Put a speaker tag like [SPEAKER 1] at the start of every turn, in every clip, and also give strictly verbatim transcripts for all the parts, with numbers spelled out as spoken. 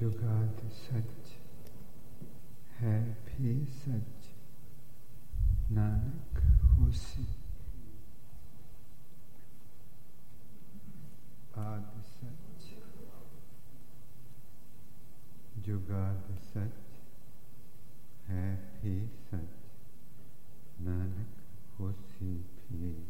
[SPEAKER 1] जुगाद सच है भी सच, नानक होसी आद सच, जुगाद सच है भी सच, नानक होसी भी सच।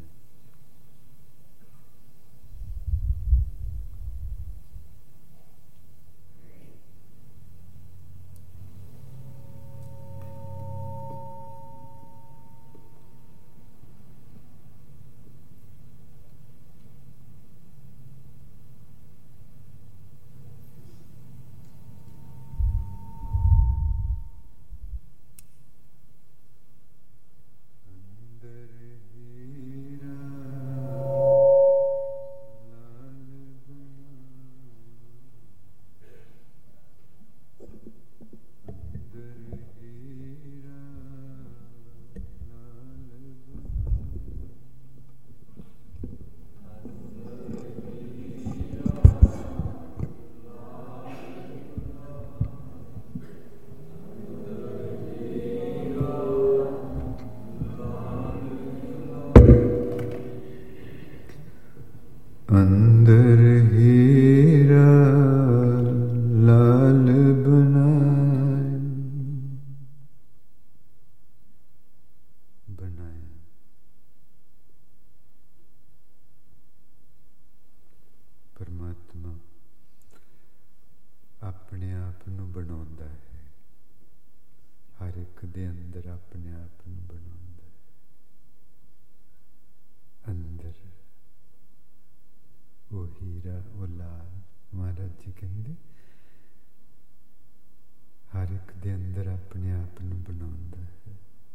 [SPEAKER 1] अंदर हीरा लाल बनाया, बनाया परमात्मा अपने आप नूं बनाउंदा है, हर एक दे अंदर अपने आप नूं बनाउंदा है। अंदर वो हीरा वो लाल, महाराज जी कहते हर एक दे अंदर अपने आप नूं बनाउंदा है।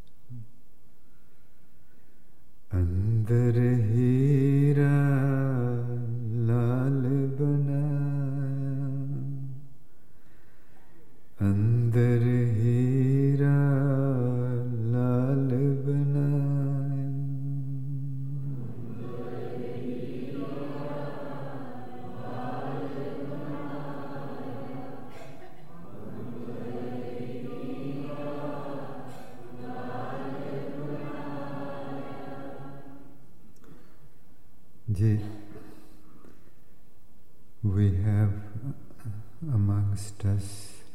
[SPEAKER 1] अंदर हीरा लाल बनाया, अंदर हीरा लाल बनाया, जी। We have amongst us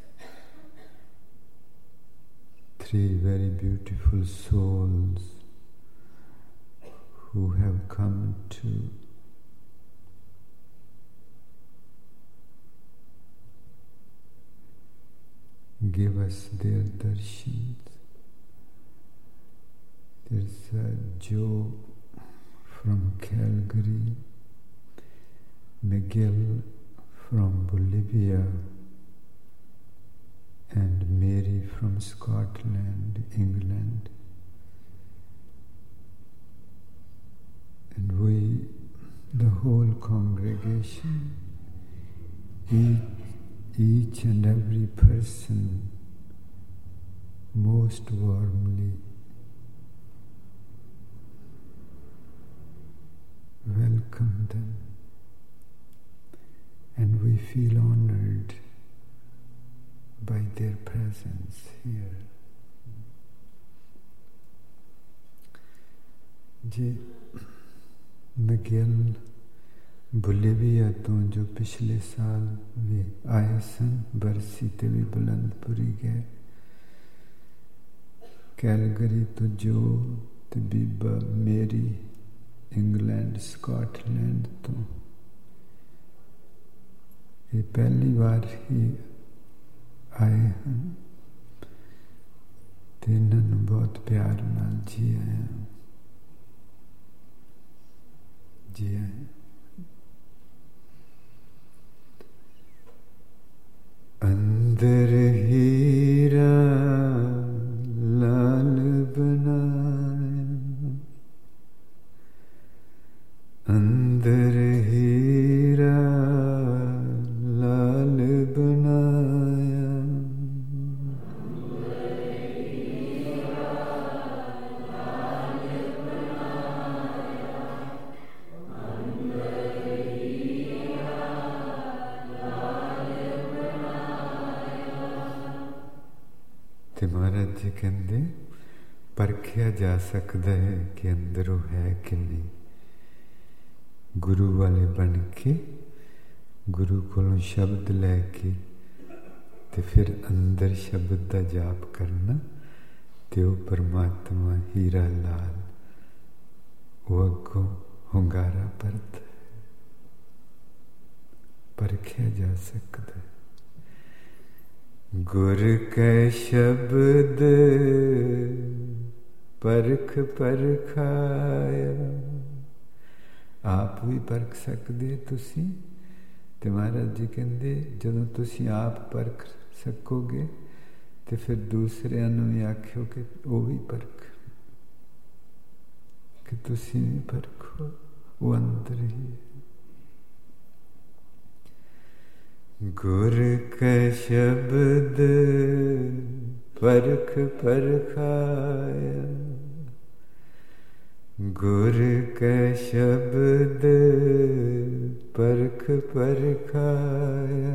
[SPEAKER 1] three very beautiful souls who have come to give us their darshans. There's uh, Joe from Calgary, Miguel from Bolivia, and Mary from Scotland, England. And we, the whole congregation, each, each and every person most warmly welcome them, and we feel honored by their presence here. जी, Miguel Bolivia तो जो पिछले साल भी आए सन, बरसी ते भी बुलंदपुरी गए। कैलगरी तो जो ते बीबा मेरी इंग्लैंड स्कॉटलैंड तो ये पहली बार ही आए हैं, तो इन्होंने बहुत प्यार नाल जी आए जी आए। अंदर हीरा लाल बनाया, अंदर हीरा लाल बनाया, अंदर ਤੇ ਮਹਾਰਾਜ ਜੀ ਕਹਿੰਦੇ ਪਰਖਿਆ ਜਾ ਸਕਦਾ ਹੈ ਕਿ ਅੰਦਰੋਂ ਹੈ ਕਿ ਨਹੀਂ। ਗੁਰੂ ਵਾਲੇ ਬਣ ਕੇ ਗੁਰੂ ਕੋਲੋਂ ਸ਼ਬਦ ਲੈ ਕੇ ਤੇ ਫਿਰ ਅੰਦਰ ਸ਼ਬਦ ਦਾ ਜਾਪ ਕਰਨਾ, ਤੇ ਉਹ ਪਰਮਾਤਮਾ ਹੀਰਾ ਲਾਲ ਉਹ ਅੱਗੋਂ ਹੁੰਗਾਰਾ ਭਰਦਾ ਹੈ। ਪਰਖਿਆ ਜਾ ਸਕਦਾ ਹੈ। ਗੁਰ ਕੈ ਸ਼ਬਦ ਪਰਖ ਪਰਖਾਇਆ। ਆਪ ਵੀ ਪਰਖ ਸਕਦੇ ਤੁਸੀਂ, ਤੇ ਮਹਾਰਾਜ ਜੀ ਕਹਿੰਦੇ ਜਦੋਂ ਤੁਸੀਂ ਆਪ ਪਰਖ ਸਕੋਗੇ ਤੇ ਫਿਰ ਦੂਸਰਿਆਂ ਨੂੰ ਵੀ ਆਖਿਓ ਕਿ ਉਹ ਵੀ ਪਰਖ, ਕਿ ਤੁਸੀਂ ਵੀ ਪਰਖੋ, ਉਹ ਅੰਦਰ ਹੀ ਹੈ। ਗੁਰ ਕੈ ਸ਼ਬਦ ਪਰਖ ਪਰਖਾਇਆ। ਗੁਰ ਕੈ ਸ਼ਬਦ ਪਰਖ ਪਰਖਾਇਆ।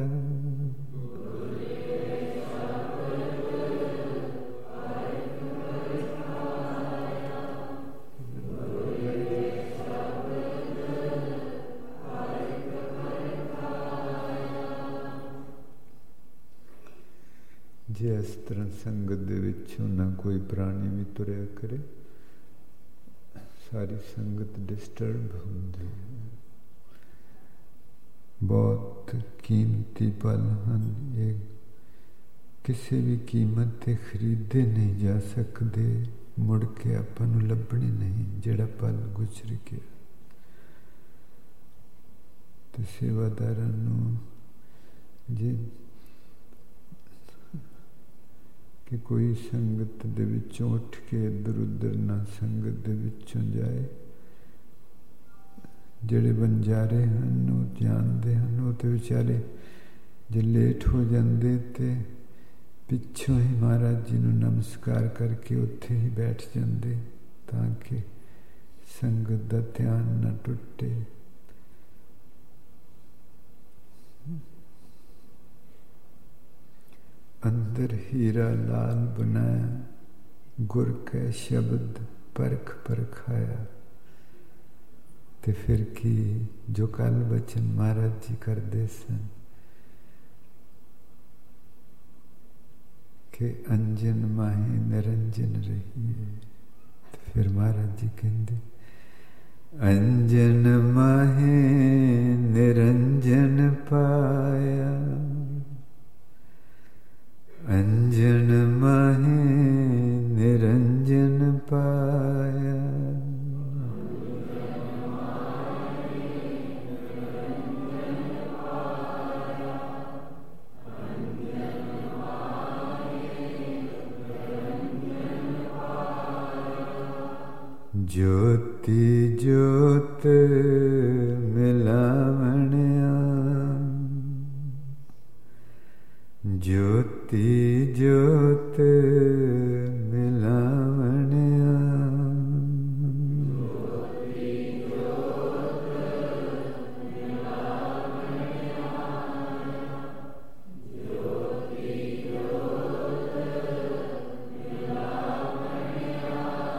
[SPEAKER 1] ਜੇ ਇਸ ਤਰ੍ਹਾਂ ਸੰਗਤ ਦੇ ਵਿੱਚੋਂ ਨਾ ਕੋਈ ਪ੍ਰਾਣੀ ਵੀ ਤੁਰਿਆ ਕਰੇ, ਸਾਰੀ ਸੰਗਤ ਡਿਸਟਰਬ ਹੁੰਦੀ ਹੈ। ਬਹੁਤ ਕੀਮਤੀ ਪਲ ਹਨ ਇਹ, ਕਿਸੇ ਵੀ ਕੀਮਤ 'ਤੇ ਖਰੀਦੇ ਨਹੀਂ ਜਾ ਸਕਦੇ, ਮੁੜ ਕੇ ਆਪਾਂ ਨੂੰ ਲੱਭਣੇ ਨਹੀਂ ਜਿਹੜਾ ਪਲ ਗੁਜ਼ਰ ਗਿਆ। ਤੇ ਸੇਵਾਦਾਰਾਂ ਨੂੰ ਜੇ ਕਿ ਕੋਈ ਸੰਗਤ ਦੇ ਵਿੱਚੋਂ ਉੱਠ ਕੇ ਇੱਧਰ ਉੱਧਰ ਨਾ ਸੰਗਤ ਦੇ ਵਿੱਚੋਂ ਜਾਏ। ਜਿਹੜੇ ਬੰਜਾਰੇ ਹਨ ਉਹ ਜਾਣਦੇ ਹਨ, ਉਹ ਤੇ ਵਿਚਾਰੇ ਜੇ ਲੇਟ ਹੋ ਜਾਂਦੇ ਤੇ ਪਿੱਛੋਂ ਹੀ ਮਹਾਰਾਜ ਜੀ ਨੂੰ ਨਮਸਕਾਰ ਕਰਕੇ ਉੱਥੇ ਹੀ ਬੈਠ ਜਾਂਦੇ, ਤਾਂ ਕਿ ਸੰਗਤ ਦਾ ਧਿਆਨ ਨਾ ਟੁੱਟੇ। ਅੰਦਰ ਹੀਰਾ ਲਾਲ ਬਣਾਇਆ, ਗੁਰ ਕੈ ਸ਼ਬਦ ਪਰਖ ਪਰਖਾਇਆ। ਤੇ ਫਿਰ ਕੀ ਜੋ ਕੱਲ ਬਚਨ ਮਹਾਰਾਜ ਜੀ ਕਰਦੇ ਸਨ ਕਿ ਅੰਜਨ ਮਾਹੇ ਨਿਰੰਜਨ ਰਹੀਏ, ਤੇ ਫਿਰ ਮਹਾਰਾਜ ਜੀ ਕਹਿੰਦੇ ਅੰਜਨ ਮਾਹੇ ਨਿਰੰਜਨ ਪਾਇਆ। ਅੰਜਨ ਮਾਹੇ ਨਿਰੰਜਨ ਪਾਇਆ। ਜੋਤੀ ਜੋਤ ਮਿਲਾਵਣਿਆ। ਜੋਤੀ ਜੋਤ ਮਿਲਾਵਣਿਆ। ਜੋਤੀ ਜੋਤ ਮਿਲਾਵਣਿਆ। ਜੋਤੀ ਜੋਤ ਮਿਲਾਵਣਿਆ।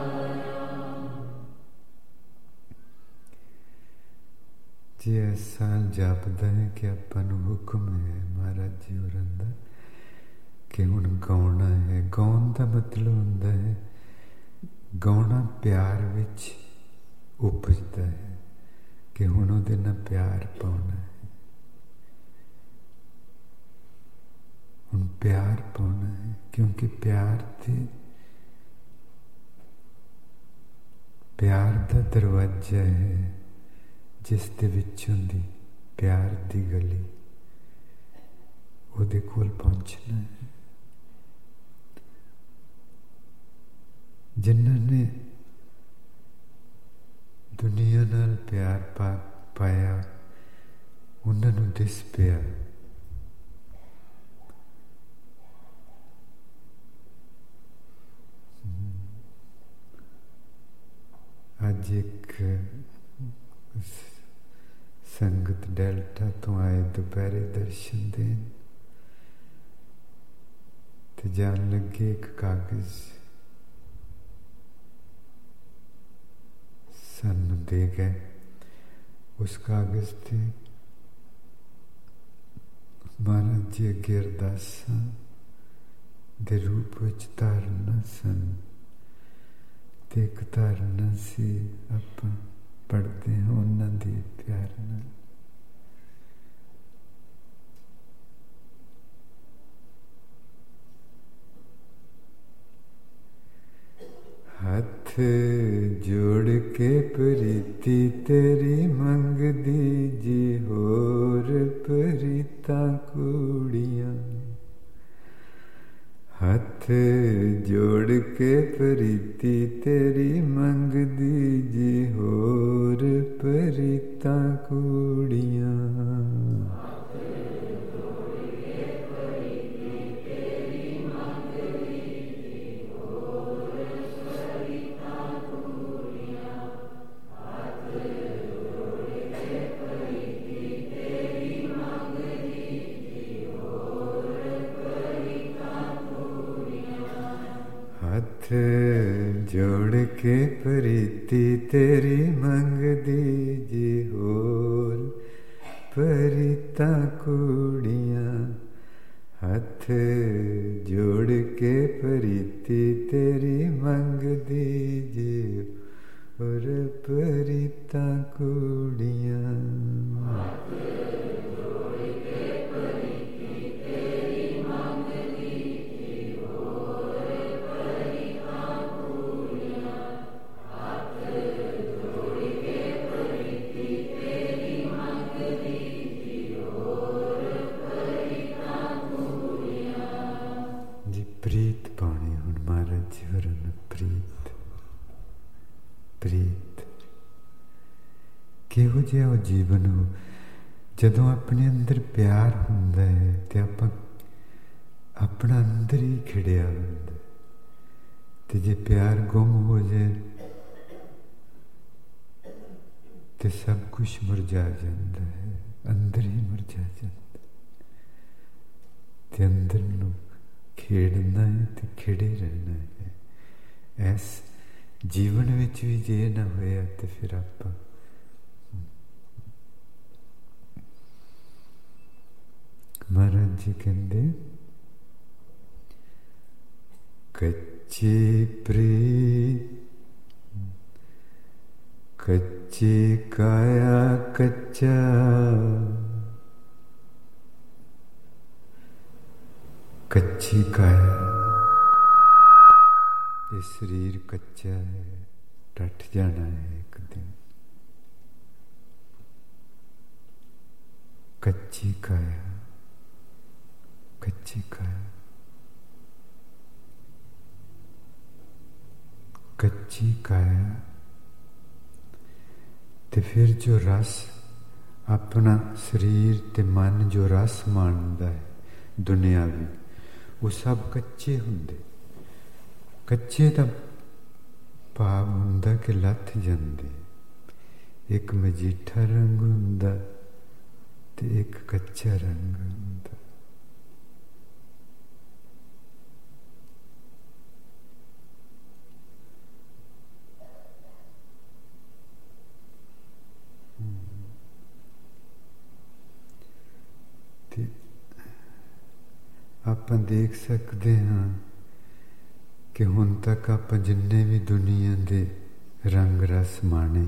[SPEAKER 1] ਜੇ ਐਸਾ ਜਾਪਦਾ ਹੈ ਕਿ ਆਪਾਂ ਨੂੰ ਹੁਕਮ ਹੈ ਮਹਾਰਾਜ ਜੀ ਹੋਰਾਂ ਦਾ ਕਿ ਹੁਣ ਗਾਉਣਾ ਹੈ, ਗਾਉਣ ਦਾ ਮਤਲਬ ਹੁੰਦਾ ਹੈ ਗਾਉਣਾ ਪਿਆਰ ਵਿੱਚ ਉਪਜਦਾ ਹੈ, ਕਿ ਹੁਣ ਉਹਦੇ ਨਾਲ ਪਿਆਰ ਪਾਉਣਾ ਹੈ, ਹੁਣ ਪਿਆਰ ਪਾਉਣਾ ਹੈ, ਕਿਉਂਕਿ ਪਿਆਰ ਤੇ ਪਿਆਰ ਦਾ ਦਰਵਾਜ਼ਾ ਹੈ ਜਿਸ ਦੇ ਵਿੱਚੋਂ ਦੀ ਪਿਆਰ ਦੀ ਗਲੀ, ਉਹਦੇ ਕੋਲ ਪਹੁੰਚਣਾ ਹੈ। ਜਿਨ੍ਹਾਂ ਨੇ ਦੁਨੀਆ ਨਾਲ ਪਿਆਰ ਪਾ ਪਾਇਆ ਉਹਨਾਂ ਨੂੰ ਦਿਸ ਪਿਆ ਅੱਜ ਇੱਕ ਸੰਗਤ ਡੈਲਟਾ ਤੋਂ ਆਏ ਦੁਪਹਿਰੇ ਦਰਸ਼ਨ ਦੇਣ, ते जान लगे एक कागज सानू दे गए। उस कागज ते महाराज जी अगे अरदासां दे रूप विच धारना सन ते एक धारना सी आपां पढ़दे हां उन्हां दे प्यार नाल। हथ जोड़ के प्रीति तेरी मंग दीजी होर प्रीता कुड़ियां। हथ जोड़ के प्रीति तेरी मंग दीजी होर प्रीता कुड़ियां। हथ जोड़ के प्रीति तेरी मंग दीजी होर प्रीता कुड़ियां। हथ जोड़ के प्रीति तेरी मंग दीजी होर प्रीता कुड़ियां। प्रीत पानी हुण महाराज जी होरां नूं प्रीत प्रीत किहो जिहा वो जीवन हो जदों अपने अंदर प्यार हुंदा है ते आपां अपना अंदर ही खिड़िया हुंदा। ते जे प्यार गुम हो जाए ते सब कुछ मुरझा जाता है, अंदर ही मुरझा जाता। ते अंदर नूं खेड़ना है तो खिड़े रहना है। ऐस जीवन विच भी जे ना होया तो फिर आप महाराज जी कहते कच्ची प्रीत कच्ची काया कच्चा। कच्ची काया ये शरीर कच्चा है, टट जाना है एक दिन। कच्ची काया कच्ची काया कच्ची काया। ते फिर जो रस अपना शरीर ते मन जो रस मानदा है दुनियावी वो सब कच्चे हुंदे। कच्चे दा भाव हुंदा कि लथ जांदे। एक मजीठा रंग हुंदा ते एक कच्चा रंग हुंदा। ते आपां देख सकते हाँ कि हुण तक आपां जिन्ने भी दुनिया दे रंग रस माने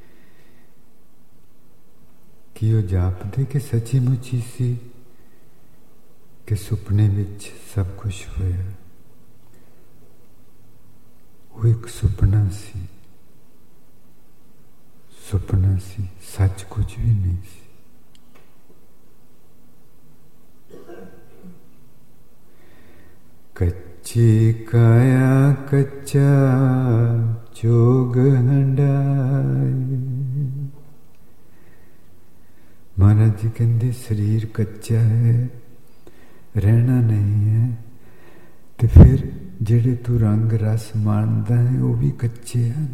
[SPEAKER 1] कि वो जापदे कि सची मुची सी कि सुपने विच सब कुछ होया। वो एक सुपना सी, सुपना सी, सच कुछ भी नहीं सी। कच्ची काया कच्चा चोग हंडाए। महाराज जी कहते शरीर कच्चा है, रहना नहीं है, तो फिर जेड़े तू रंग रस मानदा है वो भी कच्चे हैं।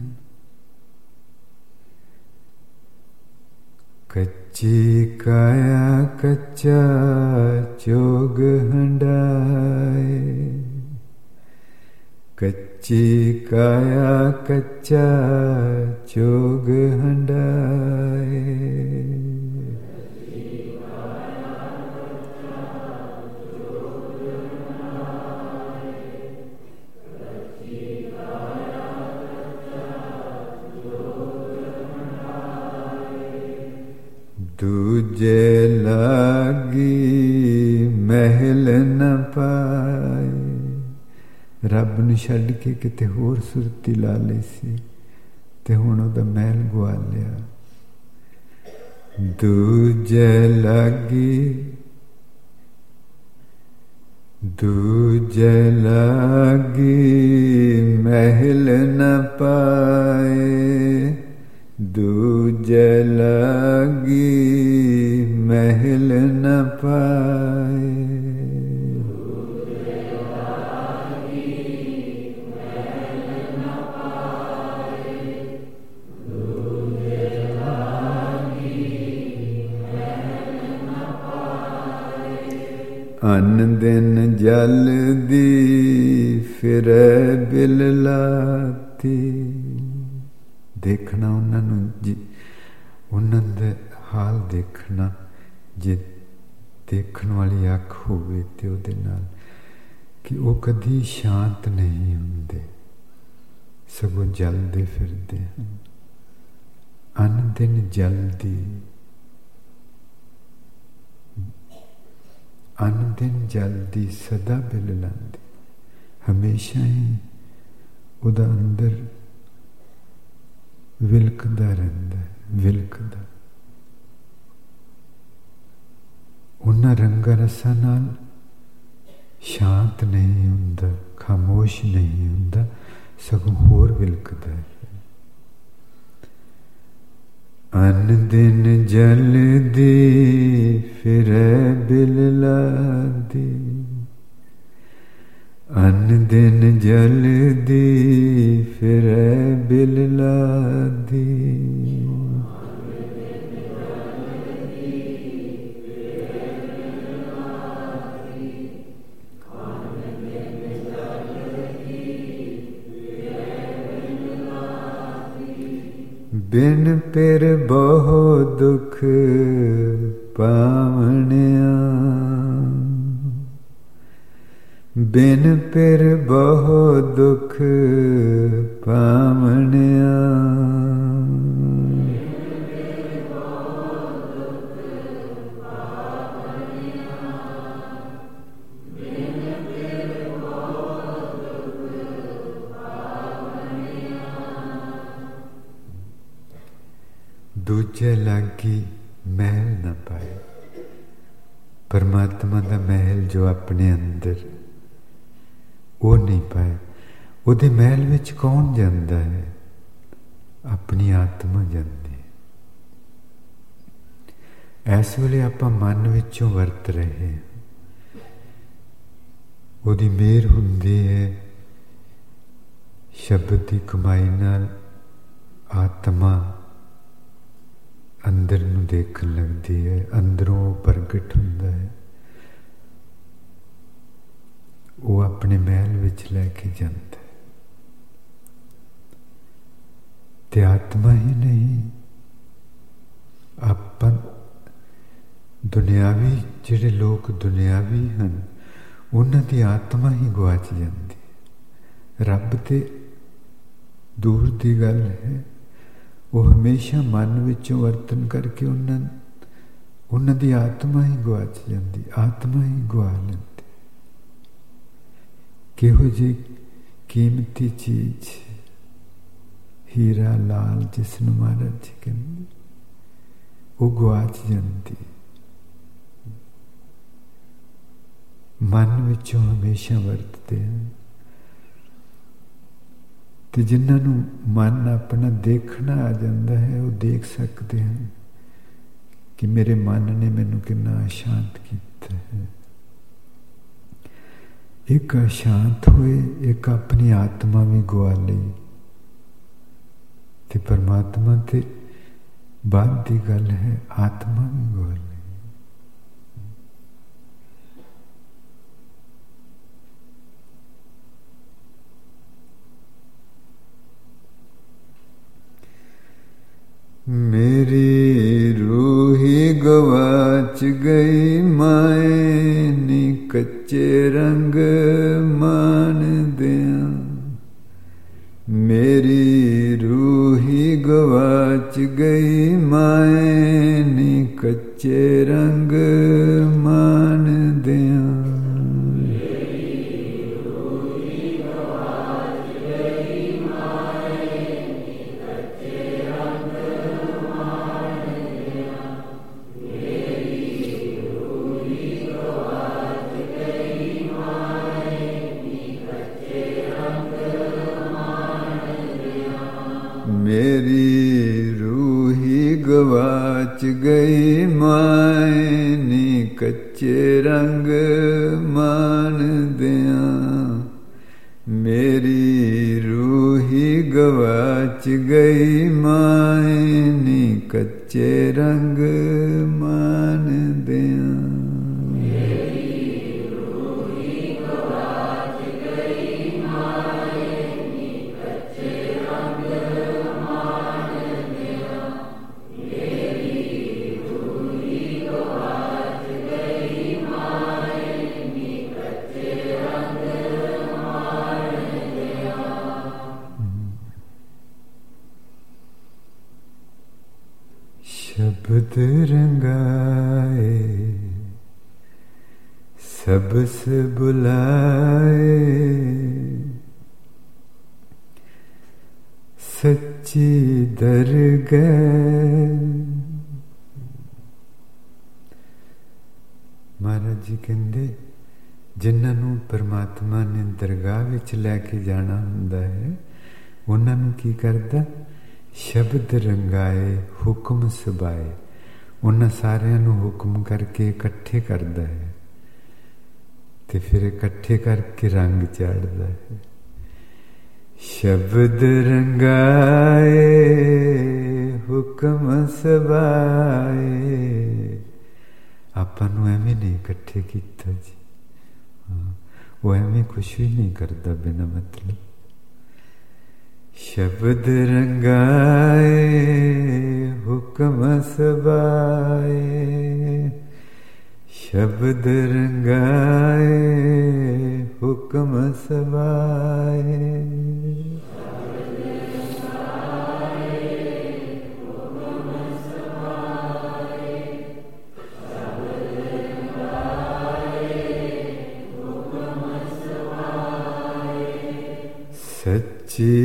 [SPEAKER 1] कच्ची काया कच्चा चोग हंडाए। कच्ची काया कच्चा चोग हंडाए, दूजे लागी महल न पाए। रब नूं छड्ड के किते होर सुरती ला लई सी ते हुण उहदा महल गवा लिया। दूजे लागी दूजे लागी महल न पाए, दूजे लागी महल न पाए। अन दिन जल दी फिरे बिल लाती। देखना उन्होंने जी उन्होंने हाल देखना, जे देखण वाली अख होवे ते उहदे नाल कि वो कदी शांत नहीं हुंदे, सगों जलदे फिरदे हन। अन दिन जलदी, अन दिन जलदी सदा बिल लांदी। हमेशा ही उहदा अंदर विलकदा रहिंदा है, विलकदा। उन्हां रंगां रसां नाल शांत नहीं हुंदा, खामोश नहीं हुंदा, सगों होर विलकदा है। अन दिन जलदी फिरे बिल लादी, अन दिन जलदी फिरे बिल लादी। बिन पिर बहु दुख पावणिया, बिन पिर बहु दुख पावणिया। दूजे लागी महल न पाए। परमात्मा का महल जो अपने अंदर वो नहीं पाए। उहदे महल विच कौन जाता है? अपनी आत्मा जाती है। इस वेले आपां मन विचों वरत रहे हैं, उहदी मेहर हुंदी है, शब्द की कमाई नाल आत्मा अंदर नूं देखण लगदी है, अंदरों प्रगट हुंदा है, वो अपने महल विच लैके जांदा है। ते आत्मा ही नहीं, आपां दुनियावी जिहड़े लोग दुनियावी हन, उन्हां दी आत्मा ही गवाच जांदी है। रब ते दूर दी गल है, वो हमेशा मन विचों वर्तन करके उन्हां उन्हां दी आत्मा ही गवाच जाती, आत्मा ही गवा लेंदी। किहो जी कीमती चीज हीरा लाल जिसनूं महाराज जी कहंदे, वो गवाच जाती। मन विचों हमेशा वरतते हैं। तो जिन्होंने मन अपना देखना आ जाता है, वो देख सकते हैं कि मेरे मन ने मैनू कितना अशांत किया है। एक अशांत हुए, एक अपनी आत्मा भी गवा ली, ते परमात्मा ते बाद की गल है, आत्मा भी गवा ली। मेरी रूही गवाच गई माए नी कच्चे रंग मान दिया। मेरी रूही गवाच गई माए नी कच्चे रंग मान दिया। मेरी रूही गवाच गई माए नी कच्चे रंग मान दिया। मेरी रूही गवाच गई माए नी कच्चे रंग मान दिया। शब्द रंगाए सबस बुलाए सच्ची दरगाह। महाराज जी कहते जिन्हां नूं परमात्मा ने दरगाह विच लैके जाना हुंदा है उन्हां नूं की करदा? शब्द रंगाए हुक्म सुबाए। उन्हां सारियां नूं हुक्म करके इकट्ठे करदा है ते फिर इकट्ठे करके रंग चाढ़दा है। शब्द रंगाए हुक्म सुबाए। आपां नूं एवें नहीं इकट्ठे कीता जी। वो एवें कुछ भी नहीं करदा बिना मतलब। शब्द रंगाए हुक्म सुबाए। शब्द रंगाए हुक्म सुबाए। सच्ची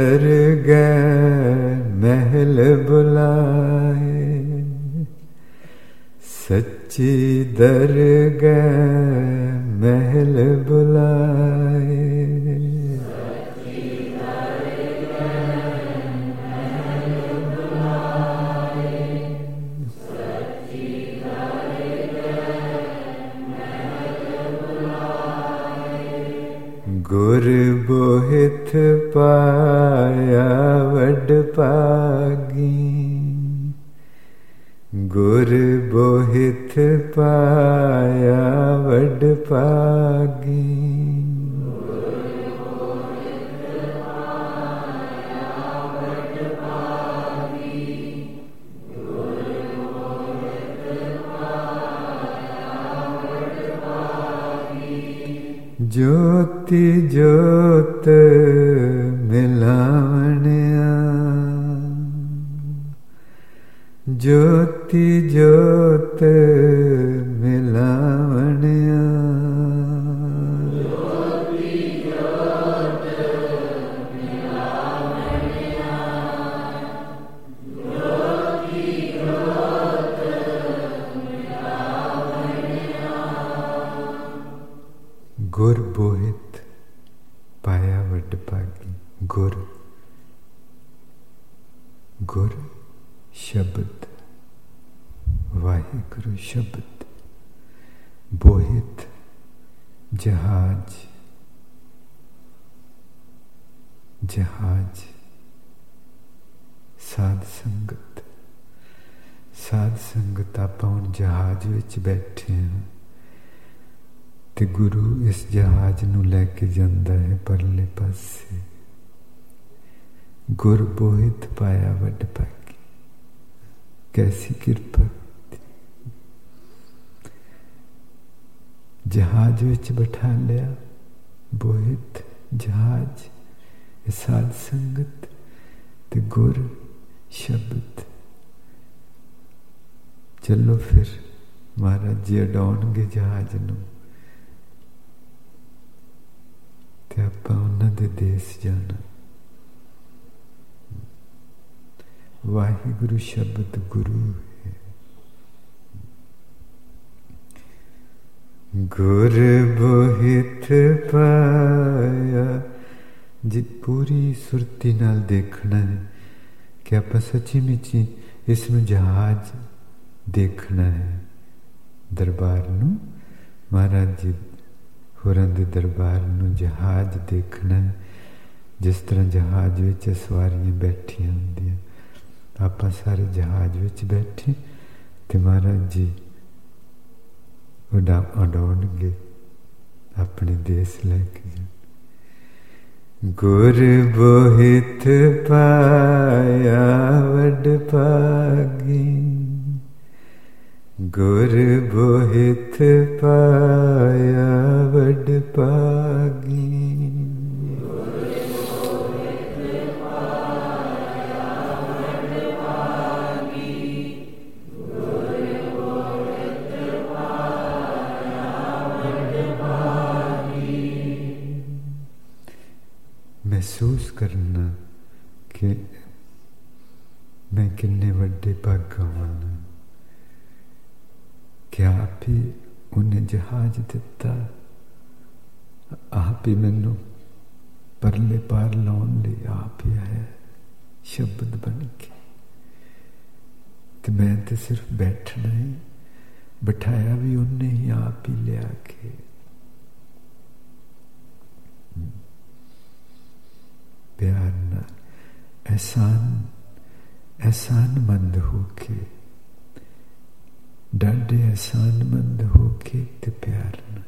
[SPEAKER 1] दरगाह महल बुलाए। सच्ची दरगाह महल बुलाए। गुर बोहित पाया वड पागी। गुर बोहित पाया वड पागी। ज्योति ज्योत मिलावणिया। ज्योति ज्योत मिलावणिया। ज्योति ज्योत मिलावणिया। ज्योति ज्योत मिलावणिया। गुर बोहित पाया वड पागी। गुर गुर शब्द वाहिगुरु शब्द। बोहित जहाज। जहाज साध संगत। साध संगत आपां हुण जहाज विच बैठे हैं ते गुरु इस जहाज नूं लैके जांदा है परले पासे। गुर बोहित पाया वड पागी। कैसी कृपा। जहाज विच बिठा लिया, बोहित जहाज साध संगत ते गुर शब्द। चलो फिर महाराज जी उडाउणगे जहाज नूं ते आपां उन्हां दे देश जाना। वाहिगुरु शब्द गुरु है। गुर बोहित पाया जी, पूरी सुरती नाल देखना है कि आप सच्ची मुची इसमें जहाज देखना है। दरबार नूं, महाराज जी होरां दे दरबार नूं जहाज देखना है। जिस तरह जहाज विच सवारियां बैठियां होंदियां, आपां सारे जहाज विच बैठे ते महाराज जी उड़ा उडाउणगे अपने देश लैके जाण। गुर बोहित पाया वड भागी, गुर बोहित पाया वड भागी। महसूस करना कि मैं किन्ने वड्डे भाग्यवान हां कि आप ही उन्हें जहाज दिता, आप ही मैनू परले पार लाउण लई आप ही आया शब्द बन के। ते मैं तो सिर्फ बैठना ही, बिठाया भी उन्हें ही आप ही लिया के। प्यार ना एहसान एहसानमंद होके, डाढे एहसानमंद होके ते प्यार ना।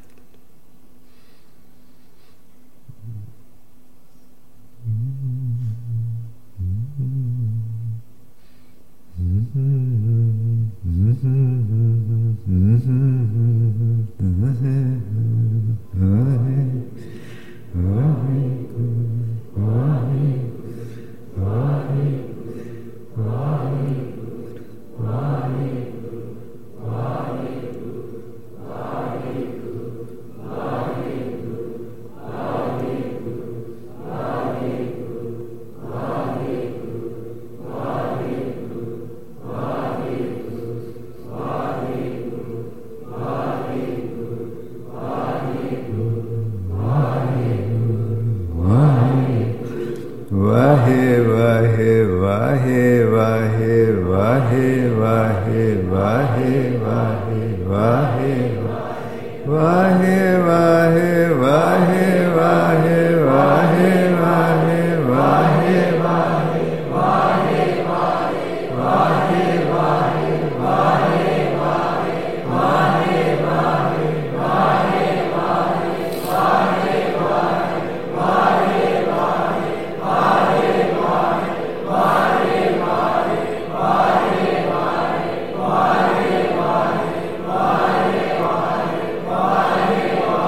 [SPEAKER 2] वाहे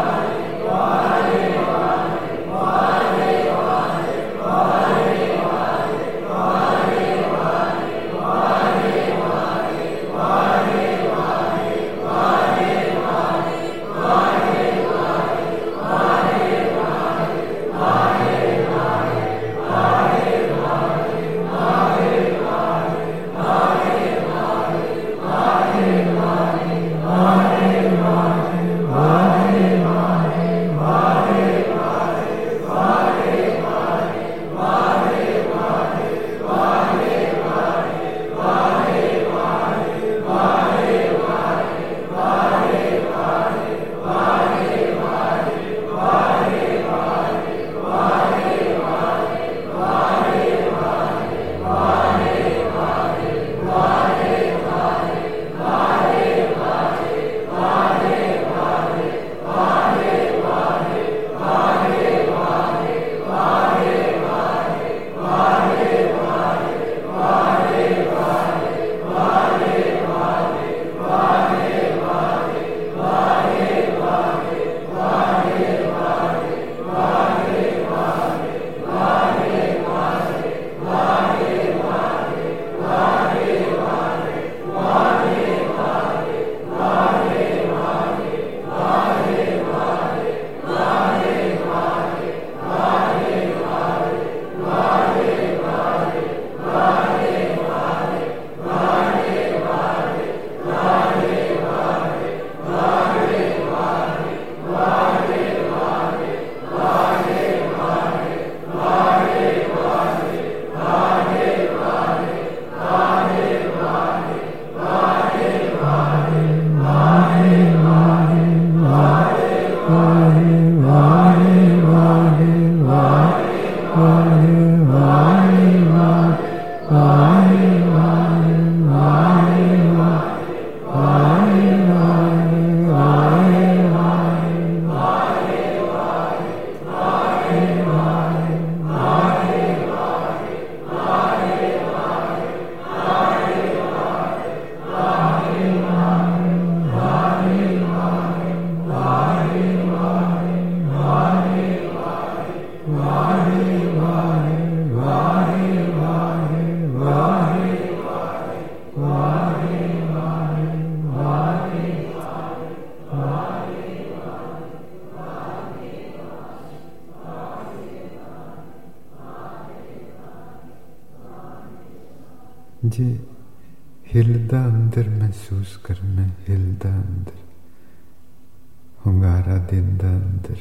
[SPEAKER 1] इंजे हिलदा अंदर महसूस करना, हिलदा अंदर, hungaरा दिंदा अंदर,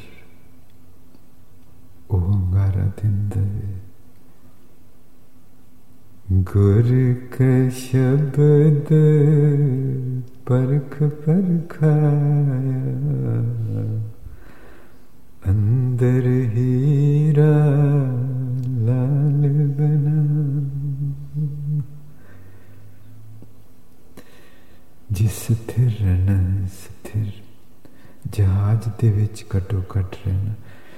[SPEAKER 1] ओ hungaरा दिंदा है। गुर के शब्द परख परखाया, अंदर हीरा लाल बना। जिस स्थिर रहना, स्थिर जहाज दे विच कटो कट रहना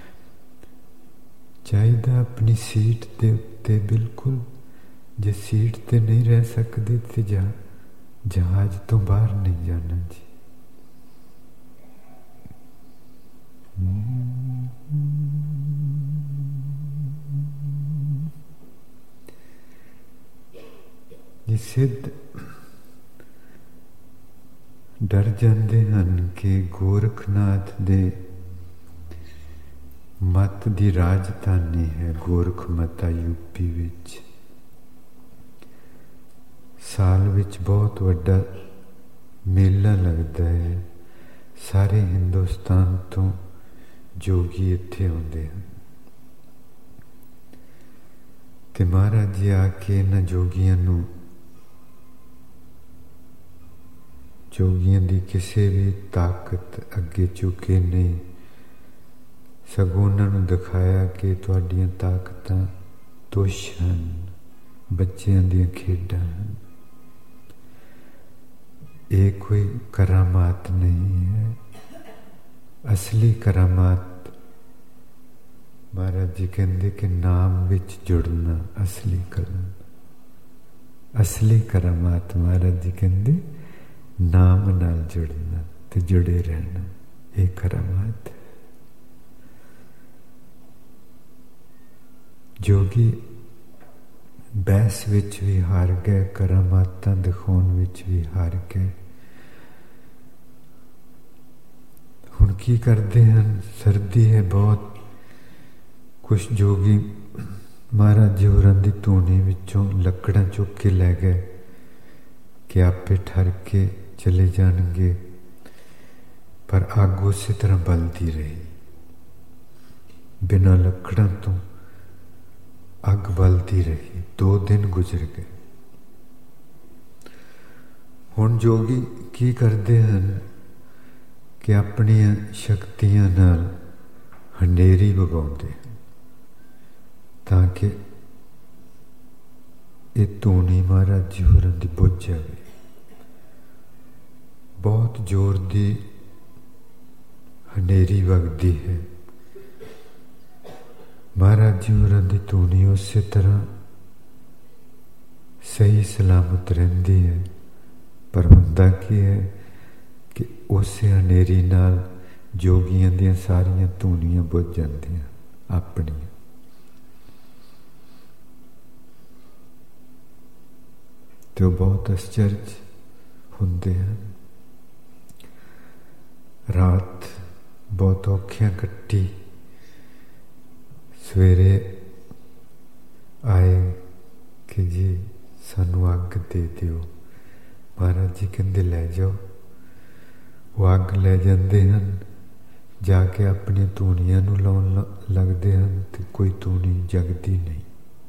[SPEAKER 1] चाहिदा। अपनी सीट दे उत्ते बिल्कुल, जे सीट ते नहीं रह सकते तो जा जहाज तो बाहर नहीं जाना जी। ये सिद्ध डर जाते हैं कि गोरखनाथ दे मत दी राजधानी है गोरखमता यूपी विच। साल विच बहुत वड्डा मेला लगता है, सारे हिंदुस्तान तो जोगी इत्थे आउंदे हैं ते महाराज जी आके इन्हां जोगियां नूं, जोगियां दी किसी भी ताकत अगे झुके नहीं, सगों उन्हां नूं दिखाया कि तुहाडीआं ताकतां तुछ हन, बच्चियां दीआं खेडां हन। ये कोई करामात नहीं है, असली करामात महाराज जी कहते कि नाम विच जुड़ना असली करामात। असली करामात महाराज जी कहते नाम नाल जुड़ना ते जुड़े रहना, ये करामात है। जोगी बहस विच भी हार गए, करामातां दिखाउण विच भी हार गए। हुण की करते हैं, सर्दी है बहुत, कुछ जोगी महाराज जी होरां दी धूनी विचों लकड़ां चुक के लै गए कि आपे ठर के चले जाणगे, पर अग उसी तरह बलदी रही। बिना लकड़ां तो अग बलती रही। दो दिन गुजर गए। हुण जोगी की करते हैं कि अपनी शक्तियां नाल हनेरी भगाउंदे हैं ताकि ये धूनी महाराज जी होरां दी बुझ जाए। बहुत जोर दी हनेरी वगदी है, महाराज जी होरां दी धूनी उस तरह सही सलामत रहिंदी है, पर हुंदा की है कि उस हनेरी नाल जोगियां दियां सारियां धूनियां बुझ जांदियां अपनियां। तो बहुत आश्चर्य हुंदे हैं। रात बहुत औखियां कट्टी, सवेरे आए कि जी सानू अग दे दिओ। महाराज जी कहते लै जाओ। वो अग लै जाते हैं, जाके अपनी धूनियां नूं लाउण लगते हैं तो कोई धूनी जगती नहीं।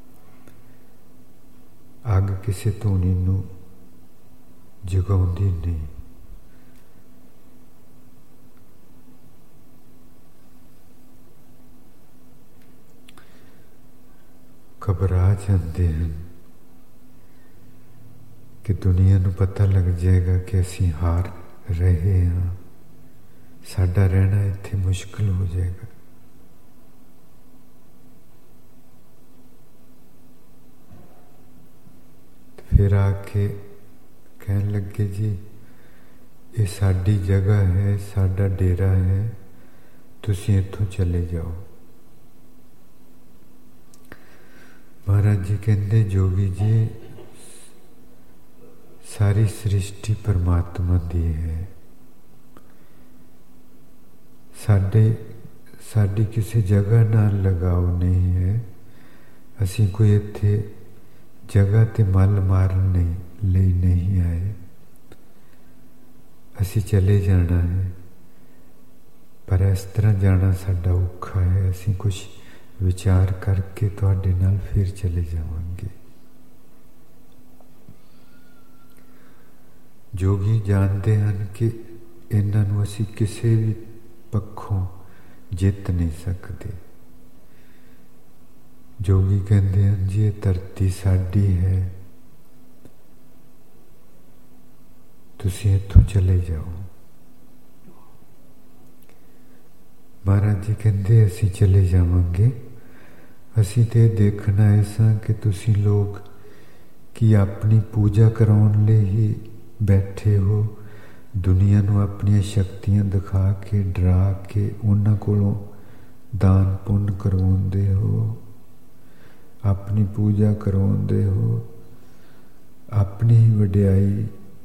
[SPEAKER 1] अग किसी धूनी नूं जगाउंदी नहीं। घबरा जाते हैं कि दुनिया नूं पता लग जाएगा कि असीं हार रहे हाँ, साडा रहना इत्थे मुश्किल हो जाएगा। फिर आके कहन लगे जी ये साडी जगह है, साडा डेरा है, तुसीं इत्थों चले जाओ। महाराज जी कहते जोगी जी सारी सृष्टि परमात्मा दी है, साडे साडी किसी जगह नाल लगाव नहीं है। असीं कोई इत्थे जगह ते मल मारन ਲਈ नहीं आए। असी चले जाना है, पर इस तरह जाना साडा औखा है। असी कुछ विचार करके तुहाडे नाल फिर चले जावांगे। जोगी जानते हैं कि इन्हां नूं असी किसी भी पक्षों जित नहीं सकते। जोगी कहते हैं जी ये धरती साडी है, तुसीं इत्थों चले जाओ। महाराज जी कहते असी चले जावांगे। असी तो देखना ऐसा कि तुसीं लोग कि अपनी पूजा कराउण लई ही बैठे हो, दुनिया नूं अपनी शक्तियां दिखा के डरा के उन्हां कोलों दान पुण्य करवाउंदे हो, अपनी पूजा करवाउंदे हो, अपनी ही वडियाई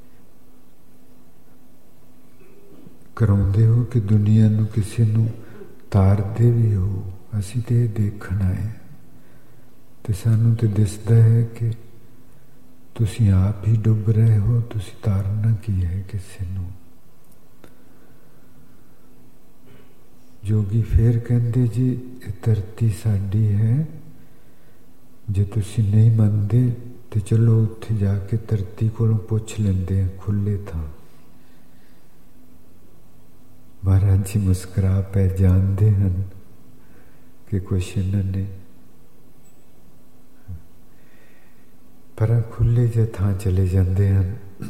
[SPEAKER 1] कराउंदे हो कि दुनिया नूं किसी नूं तारदे भी हो। असी तो ये देखना है, तो सानूं तो दिसदा है कि तुसीं आप ही डुब रहे हो, तुसीं तारना की है किसी नूं। जोगी फिर कहंदे जी धरती साडी है, जे तुसीं नहीं मनदे तो चलो उत्थे जाके धरती कोलों पुछ लेंदे हैं खुले थां। महाराज जी मुस्कुरा पे जानते हैं कि कुछ इन्होंने पर खुले जे थां चले जाते हैं।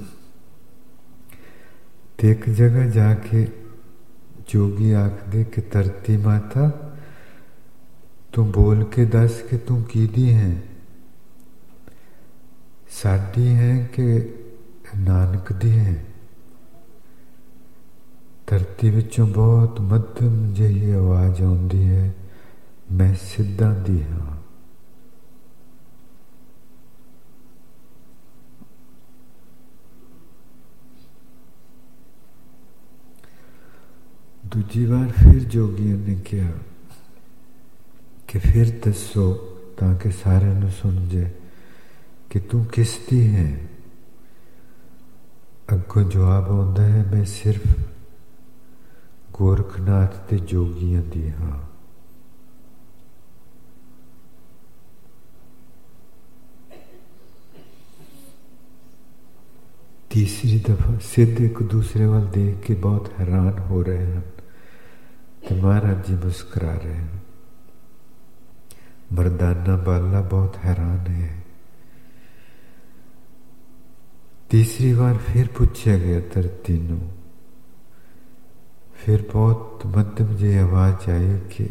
[SPEAKER 1] तो एक जगह जाके जोगी आखदे कि धरती माता तू बोल के दस कि तू किहदी है, साडी है कि नानक दी है। धरती विचों बहुत मध्यम जही आवाज़ आउंदी है, मैं सिद्धां दी हाँ। दूजी बार फिर जोगियों ने कहा कि फिर दसो ताकि सारे नूं सुन जाए कि तू किस दी है। अगों जवाब आउंदा है मैं सिर्फ गोरखनाथ ते जोगियां दी हाँ। तीसरी दफा सिद्ध एक दूसरे वाल देख के बहुत हैरान हो रहे हैं, तो महाराज जी मुस्कुरा रहे हैं। मर्दाना बाला बहुत हैरान है। तीसरी बार फिर पूछा गया धरती नूं, फिर बहुत मध्यम जी आवाज आई कि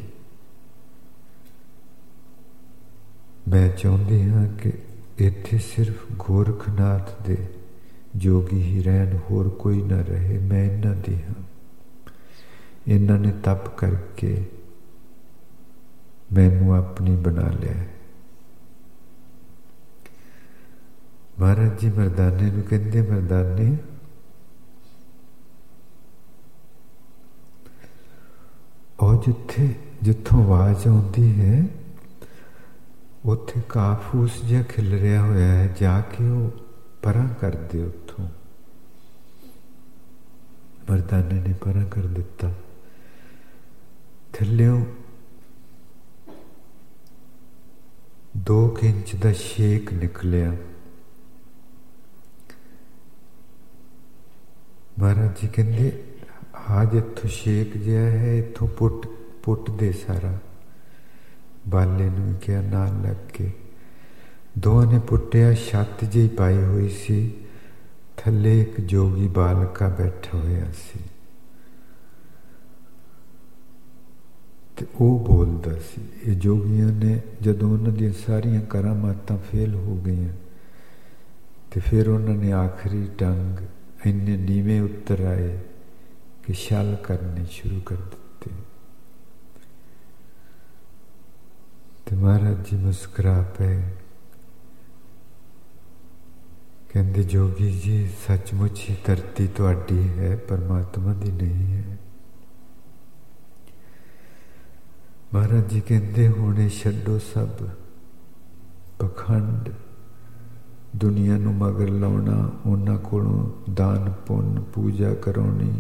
[SPEAKER 1] मैं चाहती हाँ कि इत्थे सिर्फ गोरखनाथ दे जोगी ही रहन, होर कोई ना रहे। मैं इन्हां दी हाँ, इन्हां ने तप करके मैनू अपनी बना लिया है। महाराज जी मर्दाने नूं कहंदे मर्दाने और जिथे जिथों आवाज आउंदी है उत्थे काफूस जिहा खिल रहा होया है, जाके वो परां कर दे उत्थों। मर्दाने ने परां कर दिता। थल्लियों दो इंच का शेक निकलिया। महाराज जी कहते आज इत्थों शेक जिहा है, इत्थों पुट पुट दे सारा। बाले नूं क्या नाल लग के दोवां ने पुट्टिया। छत जी पाई हुई सी, थल्ले एक जोगी बालका बैठा होया सी ते ओ बोलदा सी। ये जोगियां ने जदों उन्हां दी सारियां करामातां फेल हो गई ते फिर उन्होंने आखिरी टंग इन्ने नीवे उतर आए कि छल करने शुरू कर दिते। तो महाराज जी मुस्कुरा पे कहते जोगी जी सचमुच ही धरती तुहाडी है, परमात्मा दी नहीं है। महाराज जी कहते हुणे छड्डो सब पखंड, ਦੁਨੀਆ ਨੂੰ ਮਗਰ ਲਾਉਣਾ, ਉਹਨਾਂ ਕੋਲੋਂ ਦਾਨ ਪੁੰਨ ਪੂਜਾ ਕਰਾਉਣੀ।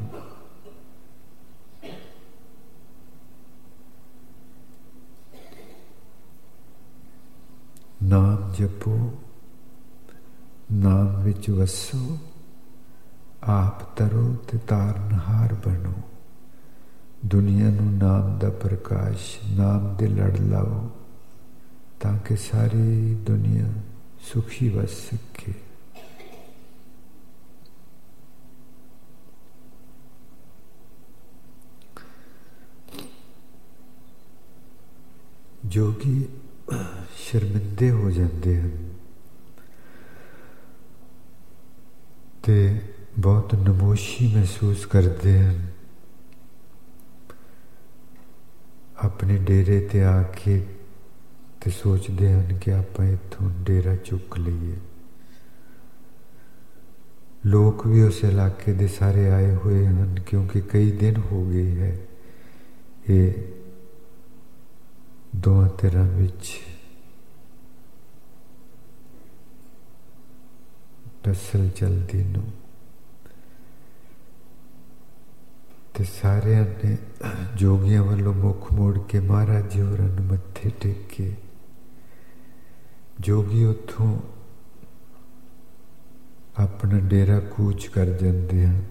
[SPEAKER 1] ਨਾਮ ਜਪੋ, ਨਾਮ ਵਿੱਚ ਵਸੋ, ਆਪ ਤਰੋ ਤੇ ਤਾਰਨਹਾਰ ਬਣੋ। ਦੁਨੀਆ ਨੂੰ ਨਾਮ ਦਾ ਪ੍ਰਕਾਸ਼, ਨਾਮ ਦੇ ਲੜ ਲਾਓ, ਤਾਂ ਕਿ ਸਾਰੀ ਦੁਨੀਆ ਸੁਖੀ ਵਸ ਸਕੇ। ਜੋਗੀ ਸ਼ਰਮਿੰਦੇ ਹੋ ਜਾਂਦੇ ਹਨ ਤੇ ਬਹੁਤ ਨਮੋਸ਼ੀ ਮਹਿਸੂਸ ਕਰਦੇ ਹਨ। ਆਪਣੇ ਡੇਰੇ ਤੇ ਆ ਕੇ ਤੇ ਸੋਚਦੇ ਹਨ ਕਿ ਆਪਾਂ ਇੱਥੋਂ ਡੇਰਾ ਚੁੱਕ ਲਈਏ। ਲੋਕ ਵੀ ਉਸ ਇਲਾਕੇ ਦੇ ਸਾਰੇ ਆਏ ਹੋਏ ਹਨ, ਕਿਉਂਕਿ ਕਈ ਦਿਨ ਹੋ ਗਏ ਹੈ ਇਹ ਦੋਵਾਂ ਧਿਰਾਂ ਵਿੱਚ ਟੱਸਲ ਚਲਦੀ ਨੂੰ। ਤੇ ਸਾਰਿਆਂ ਨੇ ਜੋਗੀਆਂ ਵੱਲੋਂ ਮੁੱਖ ਮੋੜ ਕੇ ਮਹਾਰਾਜ ਜੀ ਹੋਰਾਂ ਨੂੰ ਮੱਥੇ ਟੇਕੇ। ਜੋਗੀ ਉੱਥੋਂ ਆਪਣਾ ਡੇਰਾ ਕੂਚ ਕਰ ਜਾਂਦੇ ਹਨ।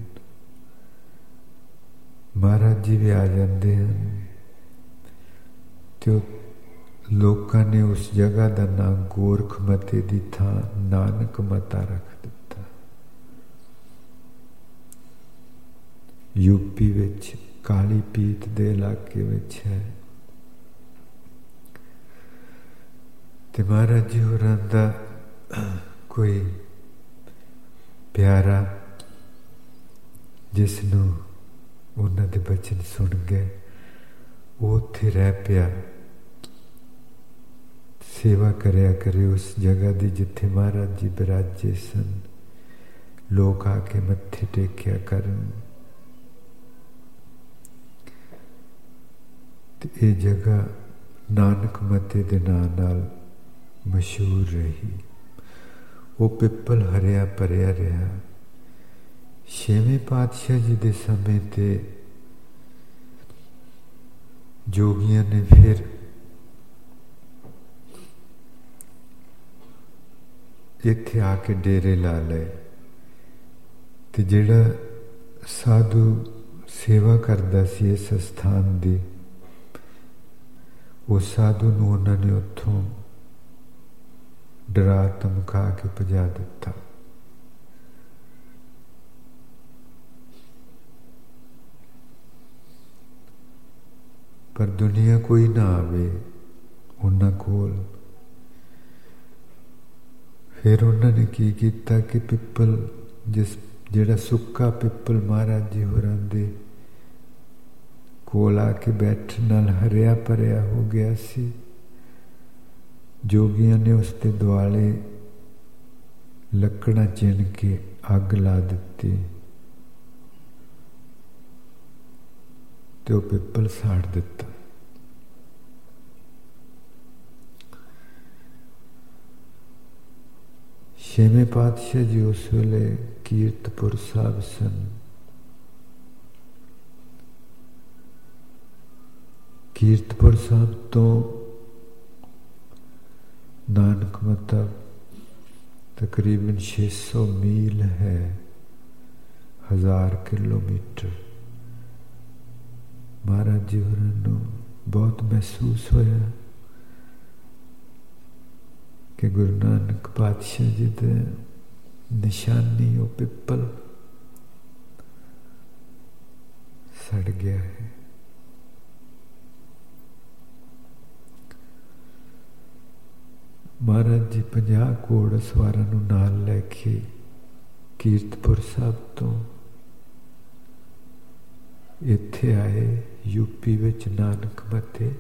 [SPEAKER 1] ਮਹਾਰਾਜ ਜੀ ਵੀ ਆ ਜਾਂਦੇ ਹਨ ਤੇ ਲੋਕਾਂ ਨੇ ਉਸ ਜਗ੍ਹਾ ਦਾ ਨਾਂ ਗੋਰਖ ਮਤੇ ਦੀ ਥਾਂ ਨਾਨਕ ਮਤਾ ਰੱਖ ਦਿੱਤਾ। ਯੂਪੀ ਵਿੱਚ ਕਾਲੀ ਪੀਤ ਦੇ ਇਲਾਕੇ ਵਿੱਚ ਹੈ। ਤੇ ਮਹਾਰਾਜ ਜੀ ਹੋਰਾਂ ਦਾ ਕੋਈ ਪਿਆਰਾ, ਜਿਸ ਨੂੰ ਉਹਨਾਂ ਦੇ ਬਚਨ ਸੁਣ ਗਏ, ਉਹ ਉੱਥੇ ਰਹਿ ਪਿਆ, ਸੇਵਾ ਕਰਿਆ ਕਰੇ ਉਸ ਜਗ੍ਹਾ ਦੀ ਜਿੱਥੇ ਮਹਾਰਾਜ ਜੀ ਬਿਰਾਜੇ ਸਨ। ਲੋਕ ਆ ਕੇ ਮੱਥੇ ਟੇਕਿਆ ਕਰਨ। ਤੇ ਇਹ ਜਗ੍ਹਾ ਨਾਨਕ ਮਤੇ ਦੇ ਨਾਂ ਨਾਲ ਮਸ਼ਹੂਰ ਰਹੀ। ਉਹ ਪਿੱਪਲ ਹਰਿਆ ਭਰਿਆ ਰਿਹਾ। ਛੇਵੇਂ ਪਾਤਸ਼ਾਹ ਜੀ ਦੇ ਸਮੇਂ ਤੇ ਜੋਗੀਆਂ ਨੇ ਫਿਰ ਇੱਥੇ ਆ ਕੇ ਡੇਰੇ ਲਾ ਲਏ। ਤੇ ਜਿਹੜਾ ਸਾਧੂ ਸੇਵਾ ਕਰਦਾ ਸੀ ਇਸ ਸਥਾਨ ਦੀ, ਉਹ ਸਾਧੂ ਨੂੰ ਉਹਨਾਂ ਨੇ ਉੱਥੋਂ ਡਰਾ ਧਮਕਾ ਕੇ ਭਜਾ ਦਿੱਤਾ। ਪਰ ਦੁਨੀਆ ਕੋਈ ਨਾ ਆਵੇ ਉਹਨਾਂ ਕੋਲ। ਫਿਰ ਉਹਨਾਂ ਨੇ ਕੀ ਕੀਤਾ ਕਿ ਪਿੱਪਲ, ਜਿਸ ਜਿਹੜਾ ਸੁੱਕਾ ਪਿੱਪਲ ਮਹਾਰਾਜ ਜੀ ਹੋਰਾਂ ਦੇ ਕੋਲ ਆ ਕੇ ਬੈਠਣ ਨਾਲ ਹਰਿਆ ਭਰਿਆ ਹੋ ਗਿਆ ਸੀ, ਜੋਗੀਆਂ ਨੇ ਉਸ ਦੇ ਦੁਆਲੇ ਲੱਕੜਾਂ ਚਿਣ ਕੇ ਅੱਗ ਲਾ ਦਿੱਤੀ ਤੇ ਉਹ ਪਿੱਪਲ ਸਾੜ ਦਿੱਤਾ। ਛੇਵੇਂ ਪਾਤਸ਼ਾਹ ਜੀ ਉਸ ਵੇਲੇ ਕੀਰਤਪੁਰ ਸਾਹਿਬ ਸਨ। ਕੀਰਤਪੁਰ ਸਾਹਿਬ ਤੋਂ ਨਾਨਕ ਮਤਾ ਤਕਰੀਬਨ ਛੇ ਸੌ ਮੀਲ ਹੈ, ਹਜ਼ਾਰ ਕਿਲੋਮੀਟਰ। ਮਹਾਰਾਜ ਜੀ ਹੋਰਾਂ ਨੂੰ ਬਹੁਤ ਮਹਿਸੂਸ ਹੋਇਆ ਕਿ ਗੁਰੂ ਨਾਨਕ ਪਾਤਸ਼ਾਹ ਜੀ ਦੇ ਨਿਸ਼ਾਨੀ ਉਹ ਪਿੱਪਲ ਸੜ ਗਿਆ ਹੈ। ਮਹਾਰਾਜ ਜੀ ਪੰਜਾਹ ਘੋੜ ਸਵਾਰਾਂ ਨੂੰ ਨਾਲ ਲੈ ਕੇ ਕੀਰਤਪੁਰ ਸਾਹਿਬ ਤੋਂ ਇੱਥੇ ਆਏ, ਯੂਪੀ ਵਿੱਚ ਨਾਨਕ ਮੱਤੇ।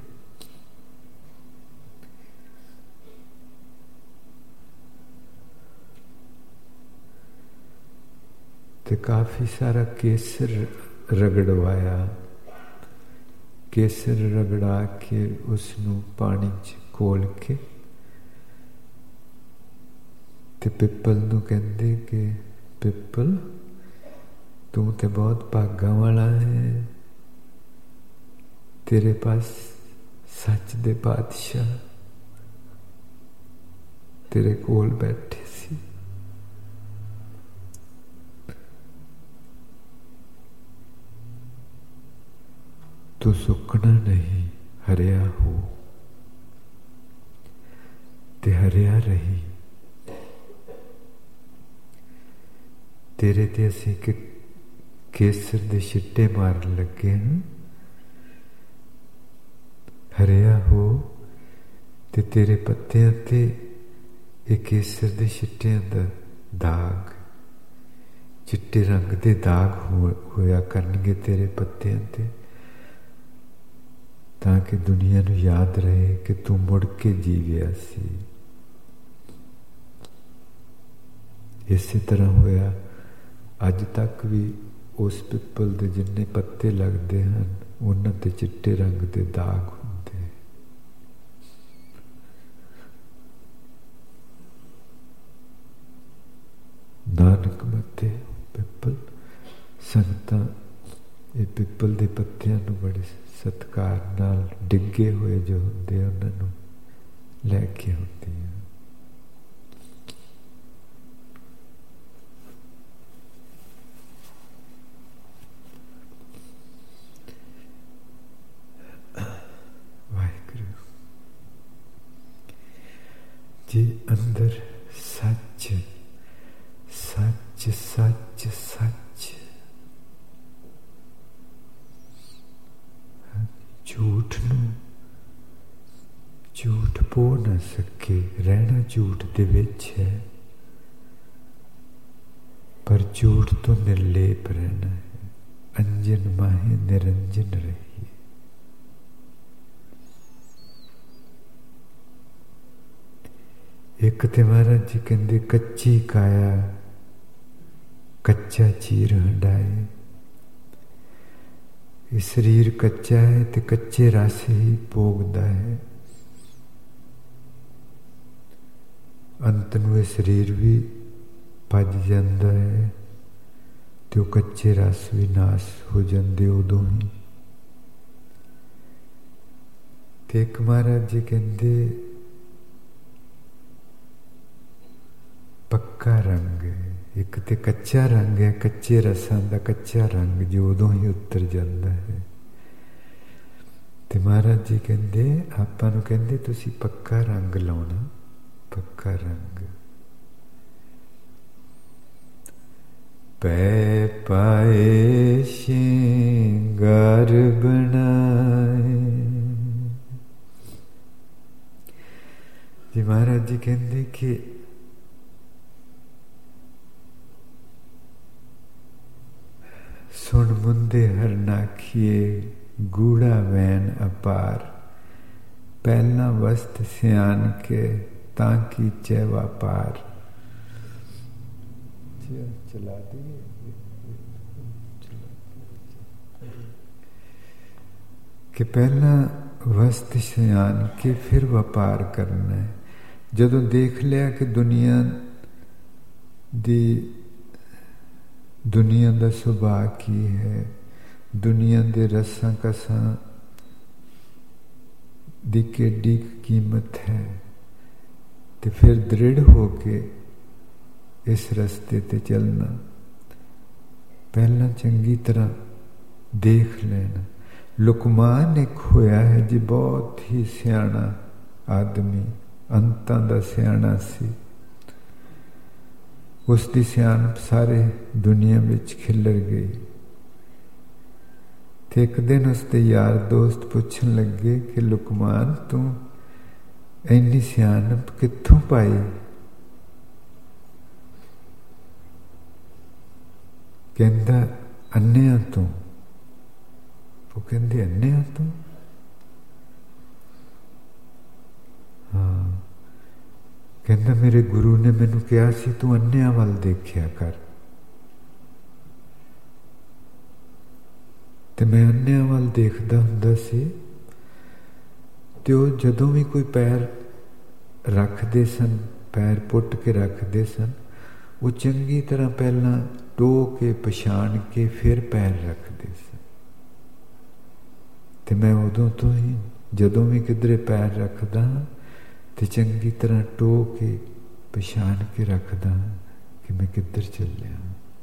[SPEAKER 1] ਤੇ ਕਾਫੀ ਸਾਰਾ ਕੇਸਰ ਰਗੜਵਾਇਆ। ਕੇਸਰ ਰਗੜਾ ਕੇ ਉਸ ਨੂੰ ਪਾਣੀ 'ਚ ਘੋਲ ਕੇ ਤੇ ਪਿੱਪਲ ਨੂੰ ਕਹਿੰਦੇ ਕਿ ਪਿੱਪਲ ਤੂੰ ਤੇ ਬਹੁਤ ਭਾਗਾਂ ਵਾਲਾ ਹੈ, ਤੇਰੇ ਪਾਸ ਸੱਚ ਦੇ ਪਾਤਸ਼ਾਹ ਤੇਰੇ ਕੋਲ ਬੈਠੇ ਸੀ। ਤੂੰ ਸੁੱਕਣਾ ਨਹੀਂ, ਹਰਿਆ ਹੋ ਤੇ ਹਰਿਆ ਰਹੀ। ਤੇਰੇ ਤੇ ਅਸੀਂ ਕਿ ਕੇਸਰ ਦੇ ਛਿੱਟੇ ਮਾਰਨ ਲੱਗੇ ਹਾਂ, ਹਰਿਆ ਹੋ ਤੇ ਤੇਰੇ ਪੱਤਿਆਂ ਤੇ ਇਹ ਕੇਸਰ ਦੇ ਛਿੱਟਿਆਂ ਦਾ ਦਾਗ, ਚਿੱਟੇ ਰੰਗ ਦੇ ਦਾਗ ਹੋ ਹੋਇਆ ਕਰਨਗੇ ਤੇਰੇ ਪੱਤਿਆਂ ਤੇ, ਤਾਂ ਕਿ ਦੁਨੀਆ ਨੂੰ ਯਾਦ ਰਹੇ ਕਿ ਤੂੰ ਮੁੜ ਕੇ ਜੀਵਿਆ ਸੀ। ਇਸੇ ਤਰ੍ਹਾਂ ਹੋਇਆ ਅੱਜ ਤੱਕ ਵੀ ਉਸ ਪਿੱਪਲ ਦੇ ਜਿੰਨੇ ਪੱਤੇ ਲੱਗਦੇ ਹਨ ਉਹਨਾਂ ਤੇ ਚਿੱਟੇ ਰੰਗ ਦੇ ਦਾਗ ਹੁੰਦੇ। ਨਾਨਕ ਮਤੇ ਪਿੱਪਲ ਸੰਗਤਾਂ ਇਹ ਪਿੱਪਲ ਦੇ ਪੱਤਿਆਂ ਨੂੰ ਬੜੇ ਸਤਿਕਾਰ ਨਾਲ ਡਿੱਗੇ ਹੋਏ ਜੋ ਹੁੰਦੇ ਉਹਨਾਂ ਨੂੰ ਲੈ ਕੇ ਹੁੰਦੀਆਂ। ਵਾਹਿਗੁਰੂ ਜੀ ਅੰਦਰ ਸੱਚ ਸੱਚ ਸੱਚ ਸੱਚ, ਝੂਠ ਨੂੰ ਝੂਠ ਪੋ ਨਾ ਸਕੇ। ਰਹਿਣਾ ਝੂਠ ਦੇ ਵਿੱਚ ਹੈ, ਪਰ ਝੂਠ ਤੋਂ ਨਿਰਲੇਪ ਰਹਿਣਾ ਹੈ। ਅੰਜਨ ਮਾਹੇ ਨਿਰੰਜਨ ਰਹੀਏ। ਇੱਕ ਤੇ ਮਹਾਰਾਜ ਜੀ ਕਹਿੰਦੇ ਕੱਚੀ ਕਾਇਆ ਕੱਚਾ ਚੀਰ ਹੰਡਾਏ। ਇਹ ਸਰੀਰ ਕੱਚਾ ਹੈ ਤੇ ਕੱਚੇ ਰਸ ਹੀ ਭੋਗਦਾ ਹੈ। ਅੰਤ ਨੂੰ ਇਹ ਸਰੀਰ ਵੀ ਭੱਜ ਜਾਂਦਾ ਹੈ ਤੇ ਉਹ ਕੱਚੇ ਰਸ ਵੀ ਨਾਸ ਹੋ ਜਾਂਦੇ ਉਦੋਂ ਹੀ। ਤੇ ਇੱਕ ਮਹਾਰਾਜ ਜੀ ਕਹਿੰਦੇ ਪੱਕਾ ਰੰਗ ਹੈ, ਇੱਕ ਤੇ ਕੱਚਾ ਰੰਗ ਹੈ, ਕੱਚੇ ਰਸਾਂ ਦਾ ਕੱਚਾ ਰੰਗ ਜੋ ਉਦੋਂ ਹੀ ਉਤਰ ਜਾਂਦਾ ਹੈ। ਤੇ ਮਹਾਰਾਜ ਜੀ ਕਹਿੰਦੇ ਆਪਾਂ ਨੂੰ ਕਹਿੰਦੇ ਤੁਸੀਂ ਪੱਕਾ ਰੰਗ ਲਾਉਣਾ, ਪੱਕਾ ਰੰਗ। ਪੈ ਪਾਏ ਸ਼ਿੰਗਾਰ ਬਣਾਏ। ਜੀ ਮਹਾਰਾਜ ਜੀ ਕਹਿੰਦੇ ਕਿ ਸੁਣ ਮੁੰਦੇ ਹਰ ਨਾਖੀਏ ਗੂੜਾ ਵੈਨ ਅਪਾਰ। ਪਹਿਲਾਂ ਵਸਤ ਸਿਆਣ ਕੇ ਤਾਂ ਕੀਚੇ ਵਪਾਰ। ਚਲਾ ਦੀਏ ਕਿ ਪਹਿਲਾਂ ਵਸਤ ਸਿਆਣ ਕੇ ਫਿਰ ਵਪਾਰ ਕਰਨਾ ਹੈ। ਜਦੋਂ ਦੇਖ ਲਿਆ ਕਿ ਦੁਨੀਆ ਦੀ ਦੁਨੀਆ ਦਾ ਸੁਭਾਅ ਕੀ ਹੈ, ਦੁਨੀਆ ਦੇ ਰਸਾਂ ਕਸਾਂ ਦੀ ਕਿੱਡੀ ਕੀਮਤ ਹੈ, ਤੇ ਫਿਰ ਦ੍ਰਿੜ ਹੋ ਕੇ ਇਸ ਰਸਤੇ ਤੇ ਚੱਲਣਾ। ਪਹਿਲਾਂ ਚੰਗੀ ਤਰ੍ਹਾਂ ਦੇਖ ਲੈਣਾ। ਲੁਕਮਾਨ ਇੱਕ ਹੋਇਆ ਹੈ ਜੀ, ਬਹੁਤ ਹੀ ਸਿਆਣਾ ਆਦਮੀ, ਅੰਤਾਂ ਦਾ ਸਿਆਣਾ ਸੀ। ਉਸ ਦੀ ਸਿਆਣਪ ਸਾਰੇ ਦੁਨੀਆ ਵਿੱਚ ਖਿਲਰ ਗਈ। ਤੇ ਇੱਕ ਦਿਨ ਉਸਦੇ ਯਾਰ ਦੋਸਤ ਪੁੱਛਣ ਲੱਗੇ ਕਿ ਲੁਕਮਾਨ ਤੂੰ ਇੰਨੀ ਸਿਆਣਪ ਕਿੱਥੋਂ ਪਾਈ? ਕਹਿੰਦਾ ਅੰਨਿਆਂ ਤੋਂ। ਉਹ ਕਹਿੰਦੇ ਅੰਨਿਆਂ ਤੋਂ? ਹਾਂ। ਕਹਿੰਦਾ ਮੇਰੇ ਗੁਰੂ ਨੇ ਮੈਨੂੰ ਕਿਹਾ ਸੀ ਤੂੰ ਅੰਨਿਆਂ ਵੱਲ ਦੇਖਿਆ ਕਰ, ਤੇ ਮੈਂ ਅੰਨਿਆਂ ਵੱਲ ਦੇਖਦਾ ਹੁੰਦਾ ਸੀ। ਤੇ ਉਹ ਜਦੋਂ ਵੀ ਕੋਈ ਪੈਰ ਰੱਖਦੇ ਸਨ पैर पुट के रखते सन, वो चंगी तरह पहला टो के पछाण के फिर पैर रखते सन। तो मैं उदों तो ही जदों भी किधरे पैर रखदा तो चंगी तरह टो के पछाण के रखदा कि मैं किधर चलिया।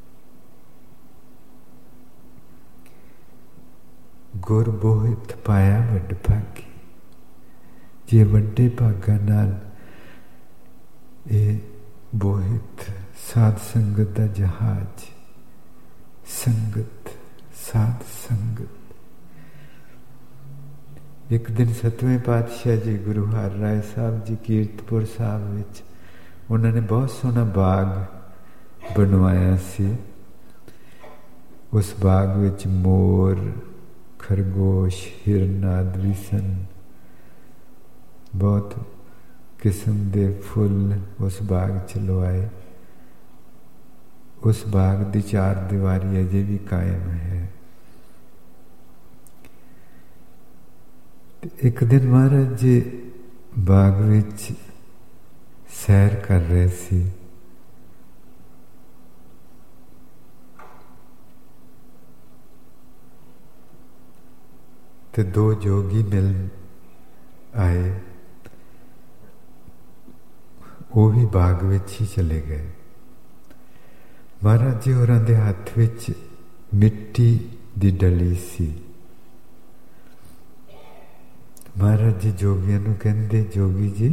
[SPEAKER 1] गुर बोहित पाया वड भागी, जे वड्डे भागा नाल ये बोहित साध संगत दा जहाज, संगत साध संगत। एक दिन सतवें पातशाह जी गुरु हर राय साहब जी कीरतपुर साहब विच उन्होंने बहुत सोहना बाग बनवाया सी। उस बाग विच मोर, खरगोश, हिरन आदि भी सन। बहुत किस्म के फुल उस बाग च लवाए। उस बाग की चार दीवारी अजे भी कायम है। एक दिन महाराज जी बाग विच सैर कर रहे सी। ते दो जोगी मिल आए, वो भी बाग विच ही चले गए। महाराज जी होरां दे हत्थ विच मिट्टी दी डली सी। महाराज जी जोगियां नूं कहंदे, जोगी जी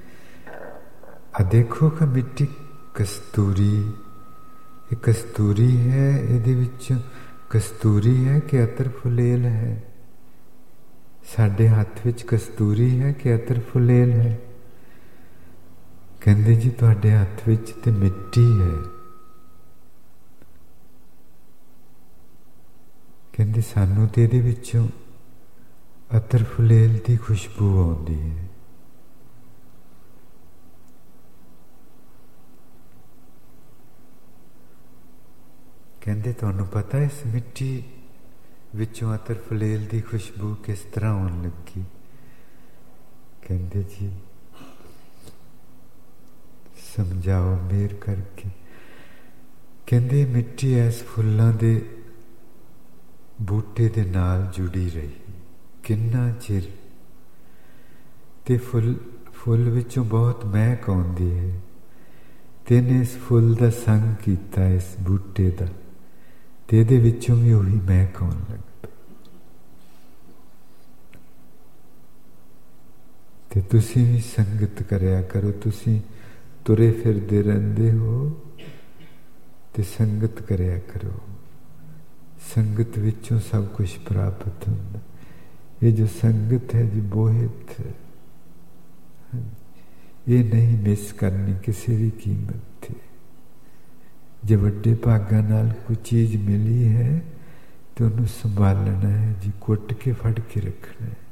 [SPEAKER 1] आ देखो कि मिट्टी कस्तूरी, ये कस्तूरी है, इहदे विच कस्तूरी है कि अतर फुलेल है? साडे हत्थ विच कस्तूरी है कि अतर फुलेल है? कहंदे जी तुहाडे हत्थ विच ते मिट्टी है। कहंदे सानू ते इहदे विचों अतर फुलेल की खुशबू आउंदी है। कहंदे तुहानू पता है इस मिट्टी विचों अतर फुलेल की खुशबू किस तरह आउण लगी? कहंदे जी समझाओ मेहर करके। कहंदे मिट्टी इस फुल्लां दे बूटे दे नाल जुड़ी रही किन्ना चिर, ते फुल फुल विचों बहुत महक आउंदी है। तेने इस फुल दा संग कीता, इस बूटे दा, ते इहदे विचों भी उही महक आउण लग पई। ते तुसीं भी संगत करिया करो। तुसीं तुरे फिरदे रहिंदे हो ते संगत करिया करो। संगत विचों सब कुछ प्राप्त हुंदा। ये जो संगत है, जो बोहित है, ये नहीं मिस करनी किसी भी कीमत ते। जो वड्डे भागा नाल कोई चीज़ मिली है तो उन्हें संभालना है जी, कुट के फड़ के रखना है।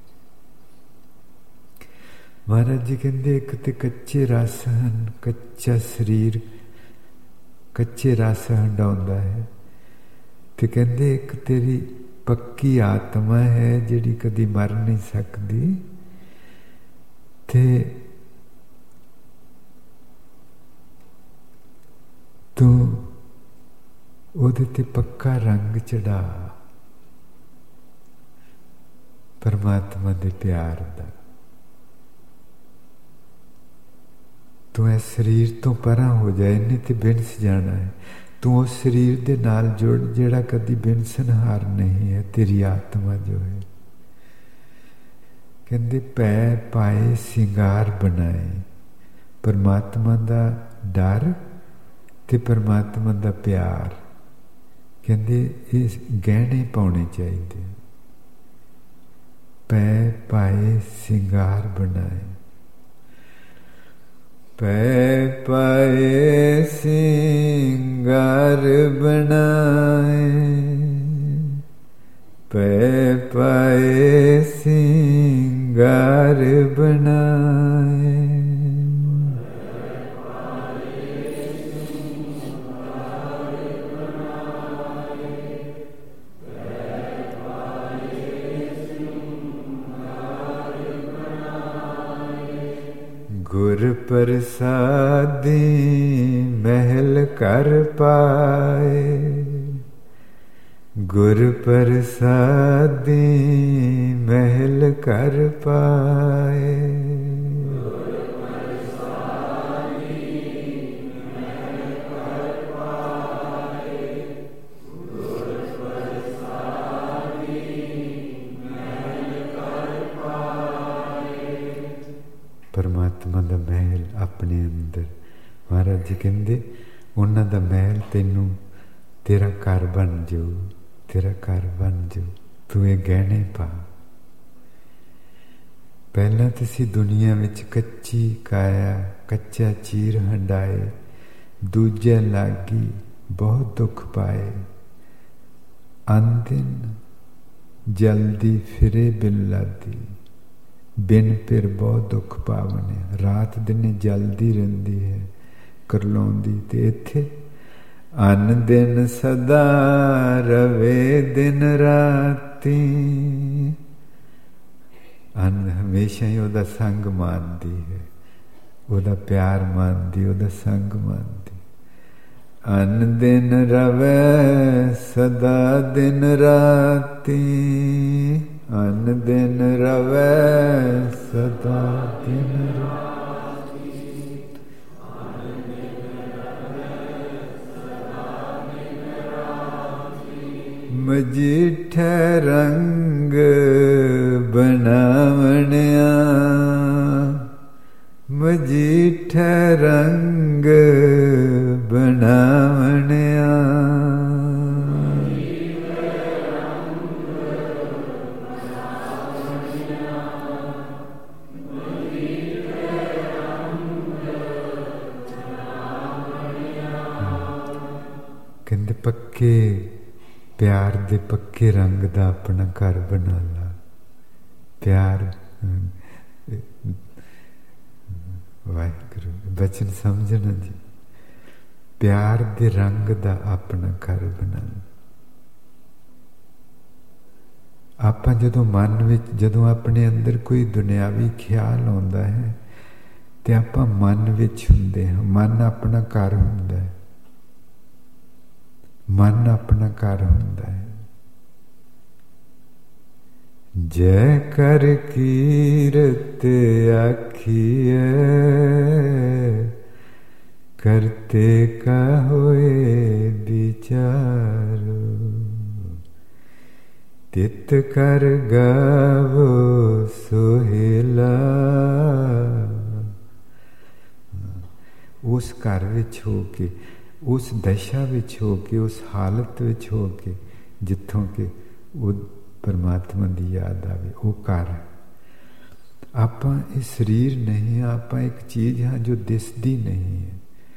[SPEAKER 1] महाराज जी कहते एक तो कच्चे रस हन, कच्चा शरीर कच्चे रस हंडाउंदा है, तो कहते एक तेरी पक्की आत्मा है जिहड़ी कदी मर नहीं सकती, ते तू उहदे ते पक्का रंग चढ़ा परमात्मा दे प्यार दा। तू इस शरीर तो परा हो जाए, नहीं तो बिनस जाना है। तू उस शरीर दे नाल जुड़ जिहड़ा कदी बिनसनहार नहीं है, तेरी आत्मा जो है। कहंदे पै पाए सिंगार बनाए, परमात्मा दा डर ते परमात्मा दा प्यार। कहंदे इस गहने पाने चाहिए। पै पाए सिंगार बनाए, पै पाए सिंगार बनाए, पै पाए सिंगार बनाए। गुर प्रसादी महल कर पाए, गुर प्रसादी महल कर पाए। परमात्मा दा महल अपने अंदर। महाराज जी कहते उन्हां दा महल तेनू तेरा घर बन जाऊ, तेरा घर बन जाऊ, तू ये गहने पा। पहला तो सी दुनिया विच कच्ची काया, कच्चा चीर हंडाए, दूजा लागी बहुत दुख पाए। अंदिन जल्दी फिरे बिल्लादी, बिन फिर बहुत दुख पावने। रात दिन जलदी रहिंदी है करलाउंदी, ते इत्थे अन दिन सदा रवे दिन राती। अन हमेशा ही उहदा संग मानदी है, उहदा प्यार मानदी, उहदा संग मानदी। अन दिन रवे सदा दिन राती, अन दिन रवे सदा दिन राती। मजीठे रंग बनावणिया, मजीठे रंग बनावणिया। कहते पक्के प्यार दे पक्के रंग दा अपना घर बना ला। प्यार वाहिगुरू बचन समझना जी। प्यार दे रंग दा अपना घर बना ला। आपां जदों मन विच जदों अपने अंदर कोई दुनियावी ख्याल आउंदा है ते आपां मन विच हुंदे हां। मन अपना घर हुंदा है, मन अपना घर हुंदा है। जय कर कीरत आखिए, करते का होए विचारो। तित कर गावो सोहेला। उस घर विच हो के, उस दशा विच हो के, उस हालत विच हो के जिथों के वो परमात्मा की याद आवे, वो घर है। आपां ये शरीर नहीं, आपां एक चीज़ हाँ जो दिसदी नहीं है,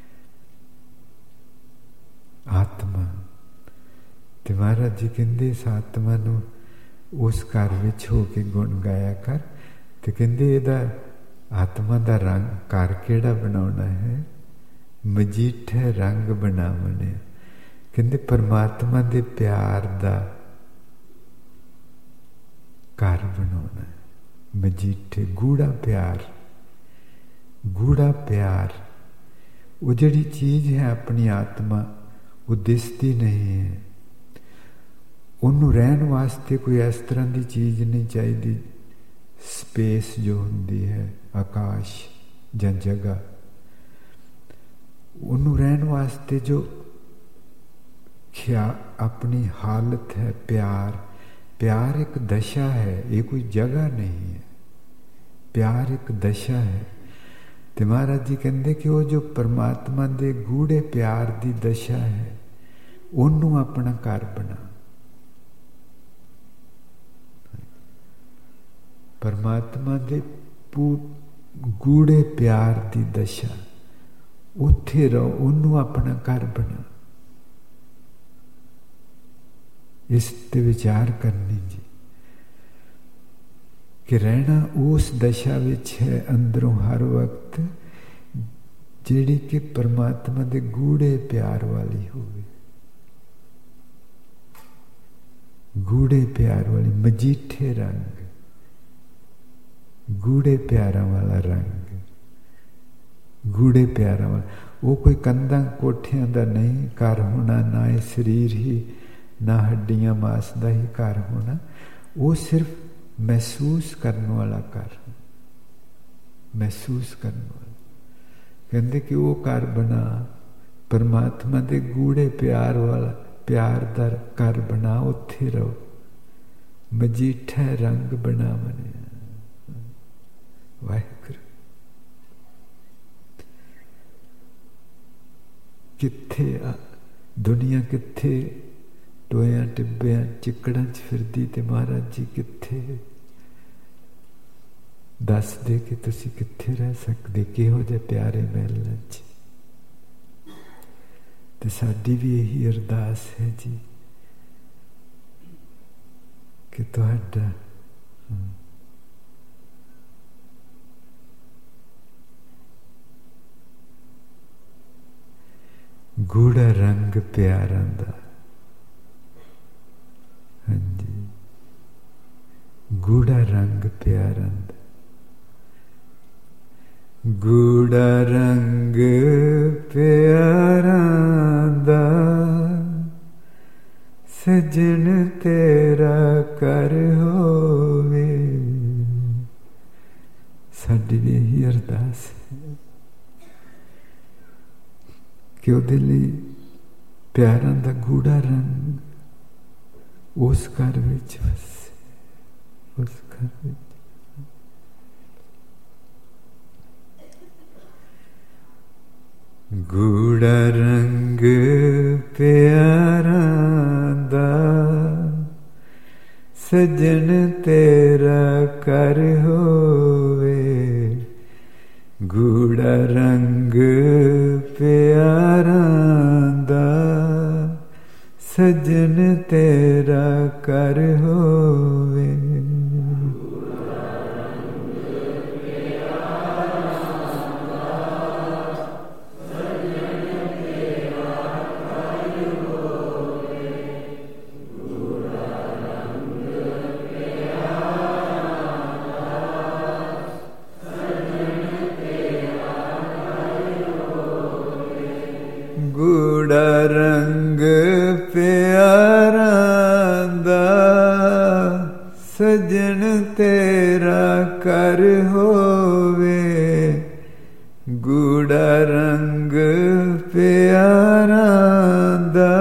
[SPEAKER 1] आत्मा। ते महाराज जी कहते इस आत्मा नूं उस घर विच हो के गुण गाया कर। ते कहते इहदा आत्मा दा रंग घर किहड़ा बनाउणा है? मजीठे रंग बनावने। कहते परमात्मा दे प्यार दा घर बनाना है। मजीठे गूढ़ा प्यार, गूढ़ा प्यार। वो जिहड़ी चीज़ है अपनी आत्मा, वो दिसती नहीं है। उन्होंने रहन वास्ते कोई इस तरह की चीज़ नहीं चाहिए। स्पेस जो होंदी है, आकाश या जगह, उन्होंने रहन वास्ते जो ख्या अपनी हालत है प्यार। प्यार एक दशा है, ये कोई जगह नहीं है। प्यार एक दशा है। तो महाराज जी कहते कि वो जो परमात्मा दे गूढ़े प्यार की दशा है, उन्होंने अपना घर बना। परमात्मा दे गूढ़े प्यार की दशा, उत्थे रहो, उन्होंने अपना घर बना। इस ते विचार करनी जी कि रहना उस दशा विच है अंदरों हर वक्त, जिहड़ी कि परमात्मा दे गूढ़े प्यार वाली होवे। गूढ़े प्यार वाली, मजीठे रंग, गूढ़े प्यारा वाला रंग, ਗੂੜੇ ਪਿਆਰਾਂ ਵਾਲਾ। ਉਹ ਕੋਈ ਕੰਧਾਂ ਕੋਠਿਆਂ ਦਾ ਨਹੀਂ ਘਰ ਹੋਣਾ, ਨਾ ਇਹ ਸਰੀਰ ਹੀ, ਨਾ ਹੱਡੀਆਂ ਮਾਸ ਦਾ ਹੀ ਘਰ ਹੋਣਾ। ਉਹ ਸਿਰਫ ਮਹਿਸੂਸ ਕਰਨ ਵਾਲਾ ਘਰ, ਮਹਿਸੂਸ ਕਰਨ ਵਾਲਾ। ਕਹਿੰਦੇ ਕਿ ਉਹ ਘਰ ਬਣਾ, ਪਰਮਾਤਮਾ ਦੇ ਗੂੜੇ ਪਿਆਰ ਵਾਲਾ, ਪਿਆਰ ਦਾ ਘਰ ਬਣਾ, ਉੱਥੇ ਰਹੋ। ਮਜੀਠਾ ਰੰਗ ਬਣਾ ਮਨਿਆ। ਵਾਹਿਗੁਰੂ। ਕਿੱਥੇ ਆ ਦੁਨੀਆ, ਕਿੱਥੇ ਟੋਇਆਂ ਟਿੱਬਿਆਂ ਚਿੱਕੜਾਂ 'ਚ ਫਿਰਦੀ, ਤੇ ਮਹਾਰਾਜ ਜੀ ਕਿੱਥੇ? ਦੱਸ ਦੇ ਕਿ ਤੁਸੀਂ ਕਿੱਥੇ ਰਹਿ ਸਕਦੇ, ਕਿਹੋ ਜਿਹੇ ਪਿਆਰੇ ਮਹਿਲਾਂ 'ਚ। ਤੇ ਸਾਡੀ ਵੀ ਇਹੀ ਅਰਦਾਸ ਹੈ ਜੀ ਕਿ ਤੁਹਾਡਾ ਗੂੜਾ ਰੰਗ ਪਿਆਰਾਂ ਦਾ, ਹਾਂਜੀ, ਗੂੜਾ ਰੰਗ ਪਿਆਰਾਂ ਦਾ, ਗੂੜਾ ਰੰਗ ਪਿਆਰਾਂ ਦਾ, ਸਜਣ ਤੇਰਾ ਕਰ ਹੋਵੇ। ਸਾਡੀ ਵੀ ਇਹੀ ਅਰਦਾਸ ਹੈ ਕਿ ਉਹਦੇ ਲਈ ਪਿਆਰਾਂ ਦਾ ਗੂੜਾ ਰੰਗ ਉਸ ਘਰ ਵਿੱਚ ਵਸੇ, ਉਸ ਘਰ ਵਿੱਚ। ਗੂੜਾ ਰੰਗ ਪਿਆਰਾਂ ਦਾ, ਸਜਣ ਤੇਰਾ ਕਰ ਹੋਵੇ। ਗੂੜਾ ਰੰਗ ਪਿਆਰਾਂ ਦਾ, ਸਜਣ ਤੇਰਾ ਕਰ ਹੋਵੇ। ਗੂੜਾ ਰੰਗ ਪਿਆਰਾਂ ਦਾ, ਸਜਣ ਤੇਰਾ ਕਰ ਹੋਵੇ। ਗੂੜਾ ਰੰਗ ਪਿਆਰਾਂ ਦਾ,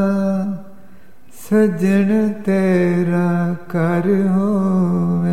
[SPEAKER 1] ਸਜਣ ਤੇਰਾ ਕਰ ਹੋਵੇ।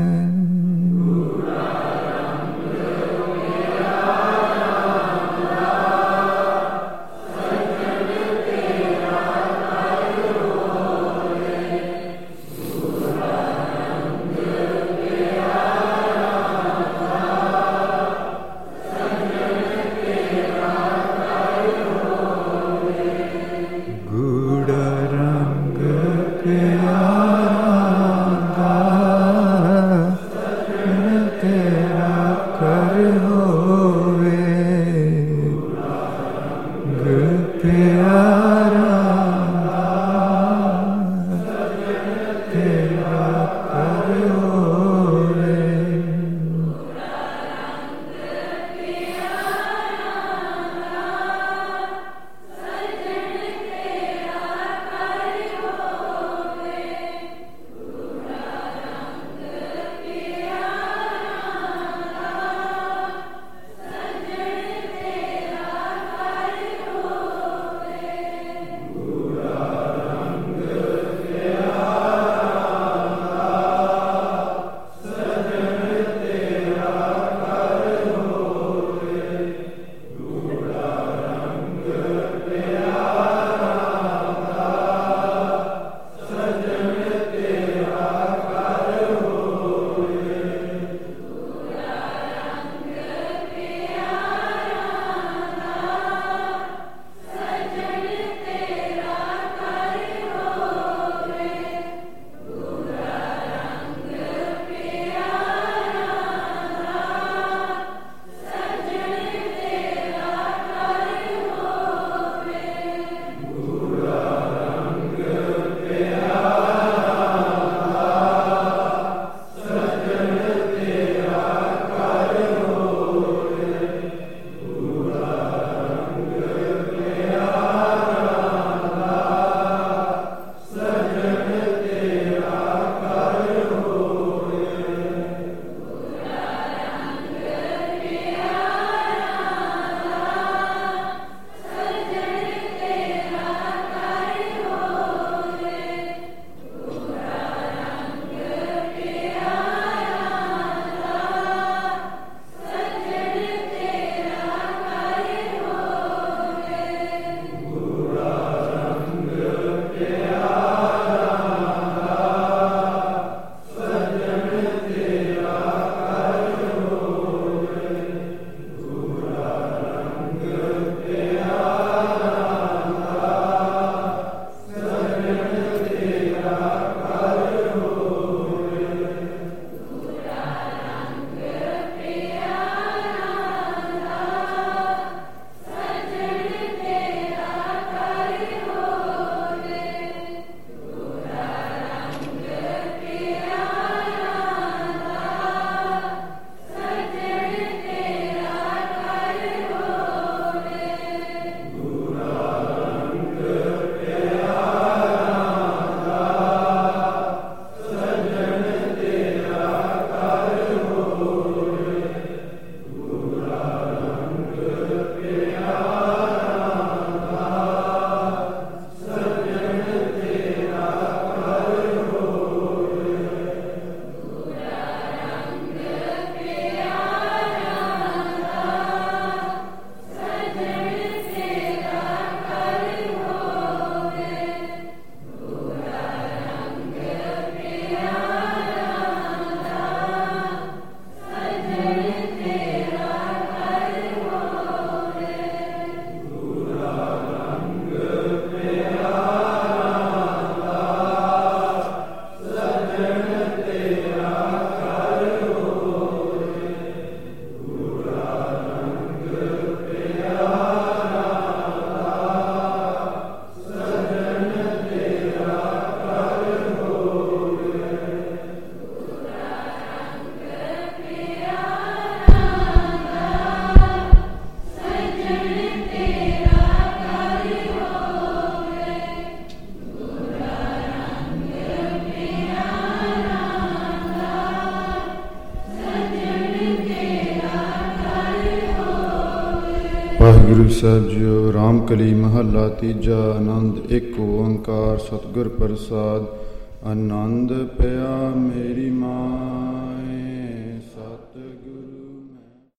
[SPEAKER 2] ਵਾਹਿਗੁਰੂ ਸਾਹਿਬ ਜੀਓ। ਰਾਮਕਲੀ ਮਹੱਲਾ ਤੀਜਾ। ਆਨੰਦ ਇੱਕ ਓੰਕਾਰ ਸਤਿਗੁਰ ਪ੍ਰਸਾਦ। ਆਨੰਦ ਪਿਆ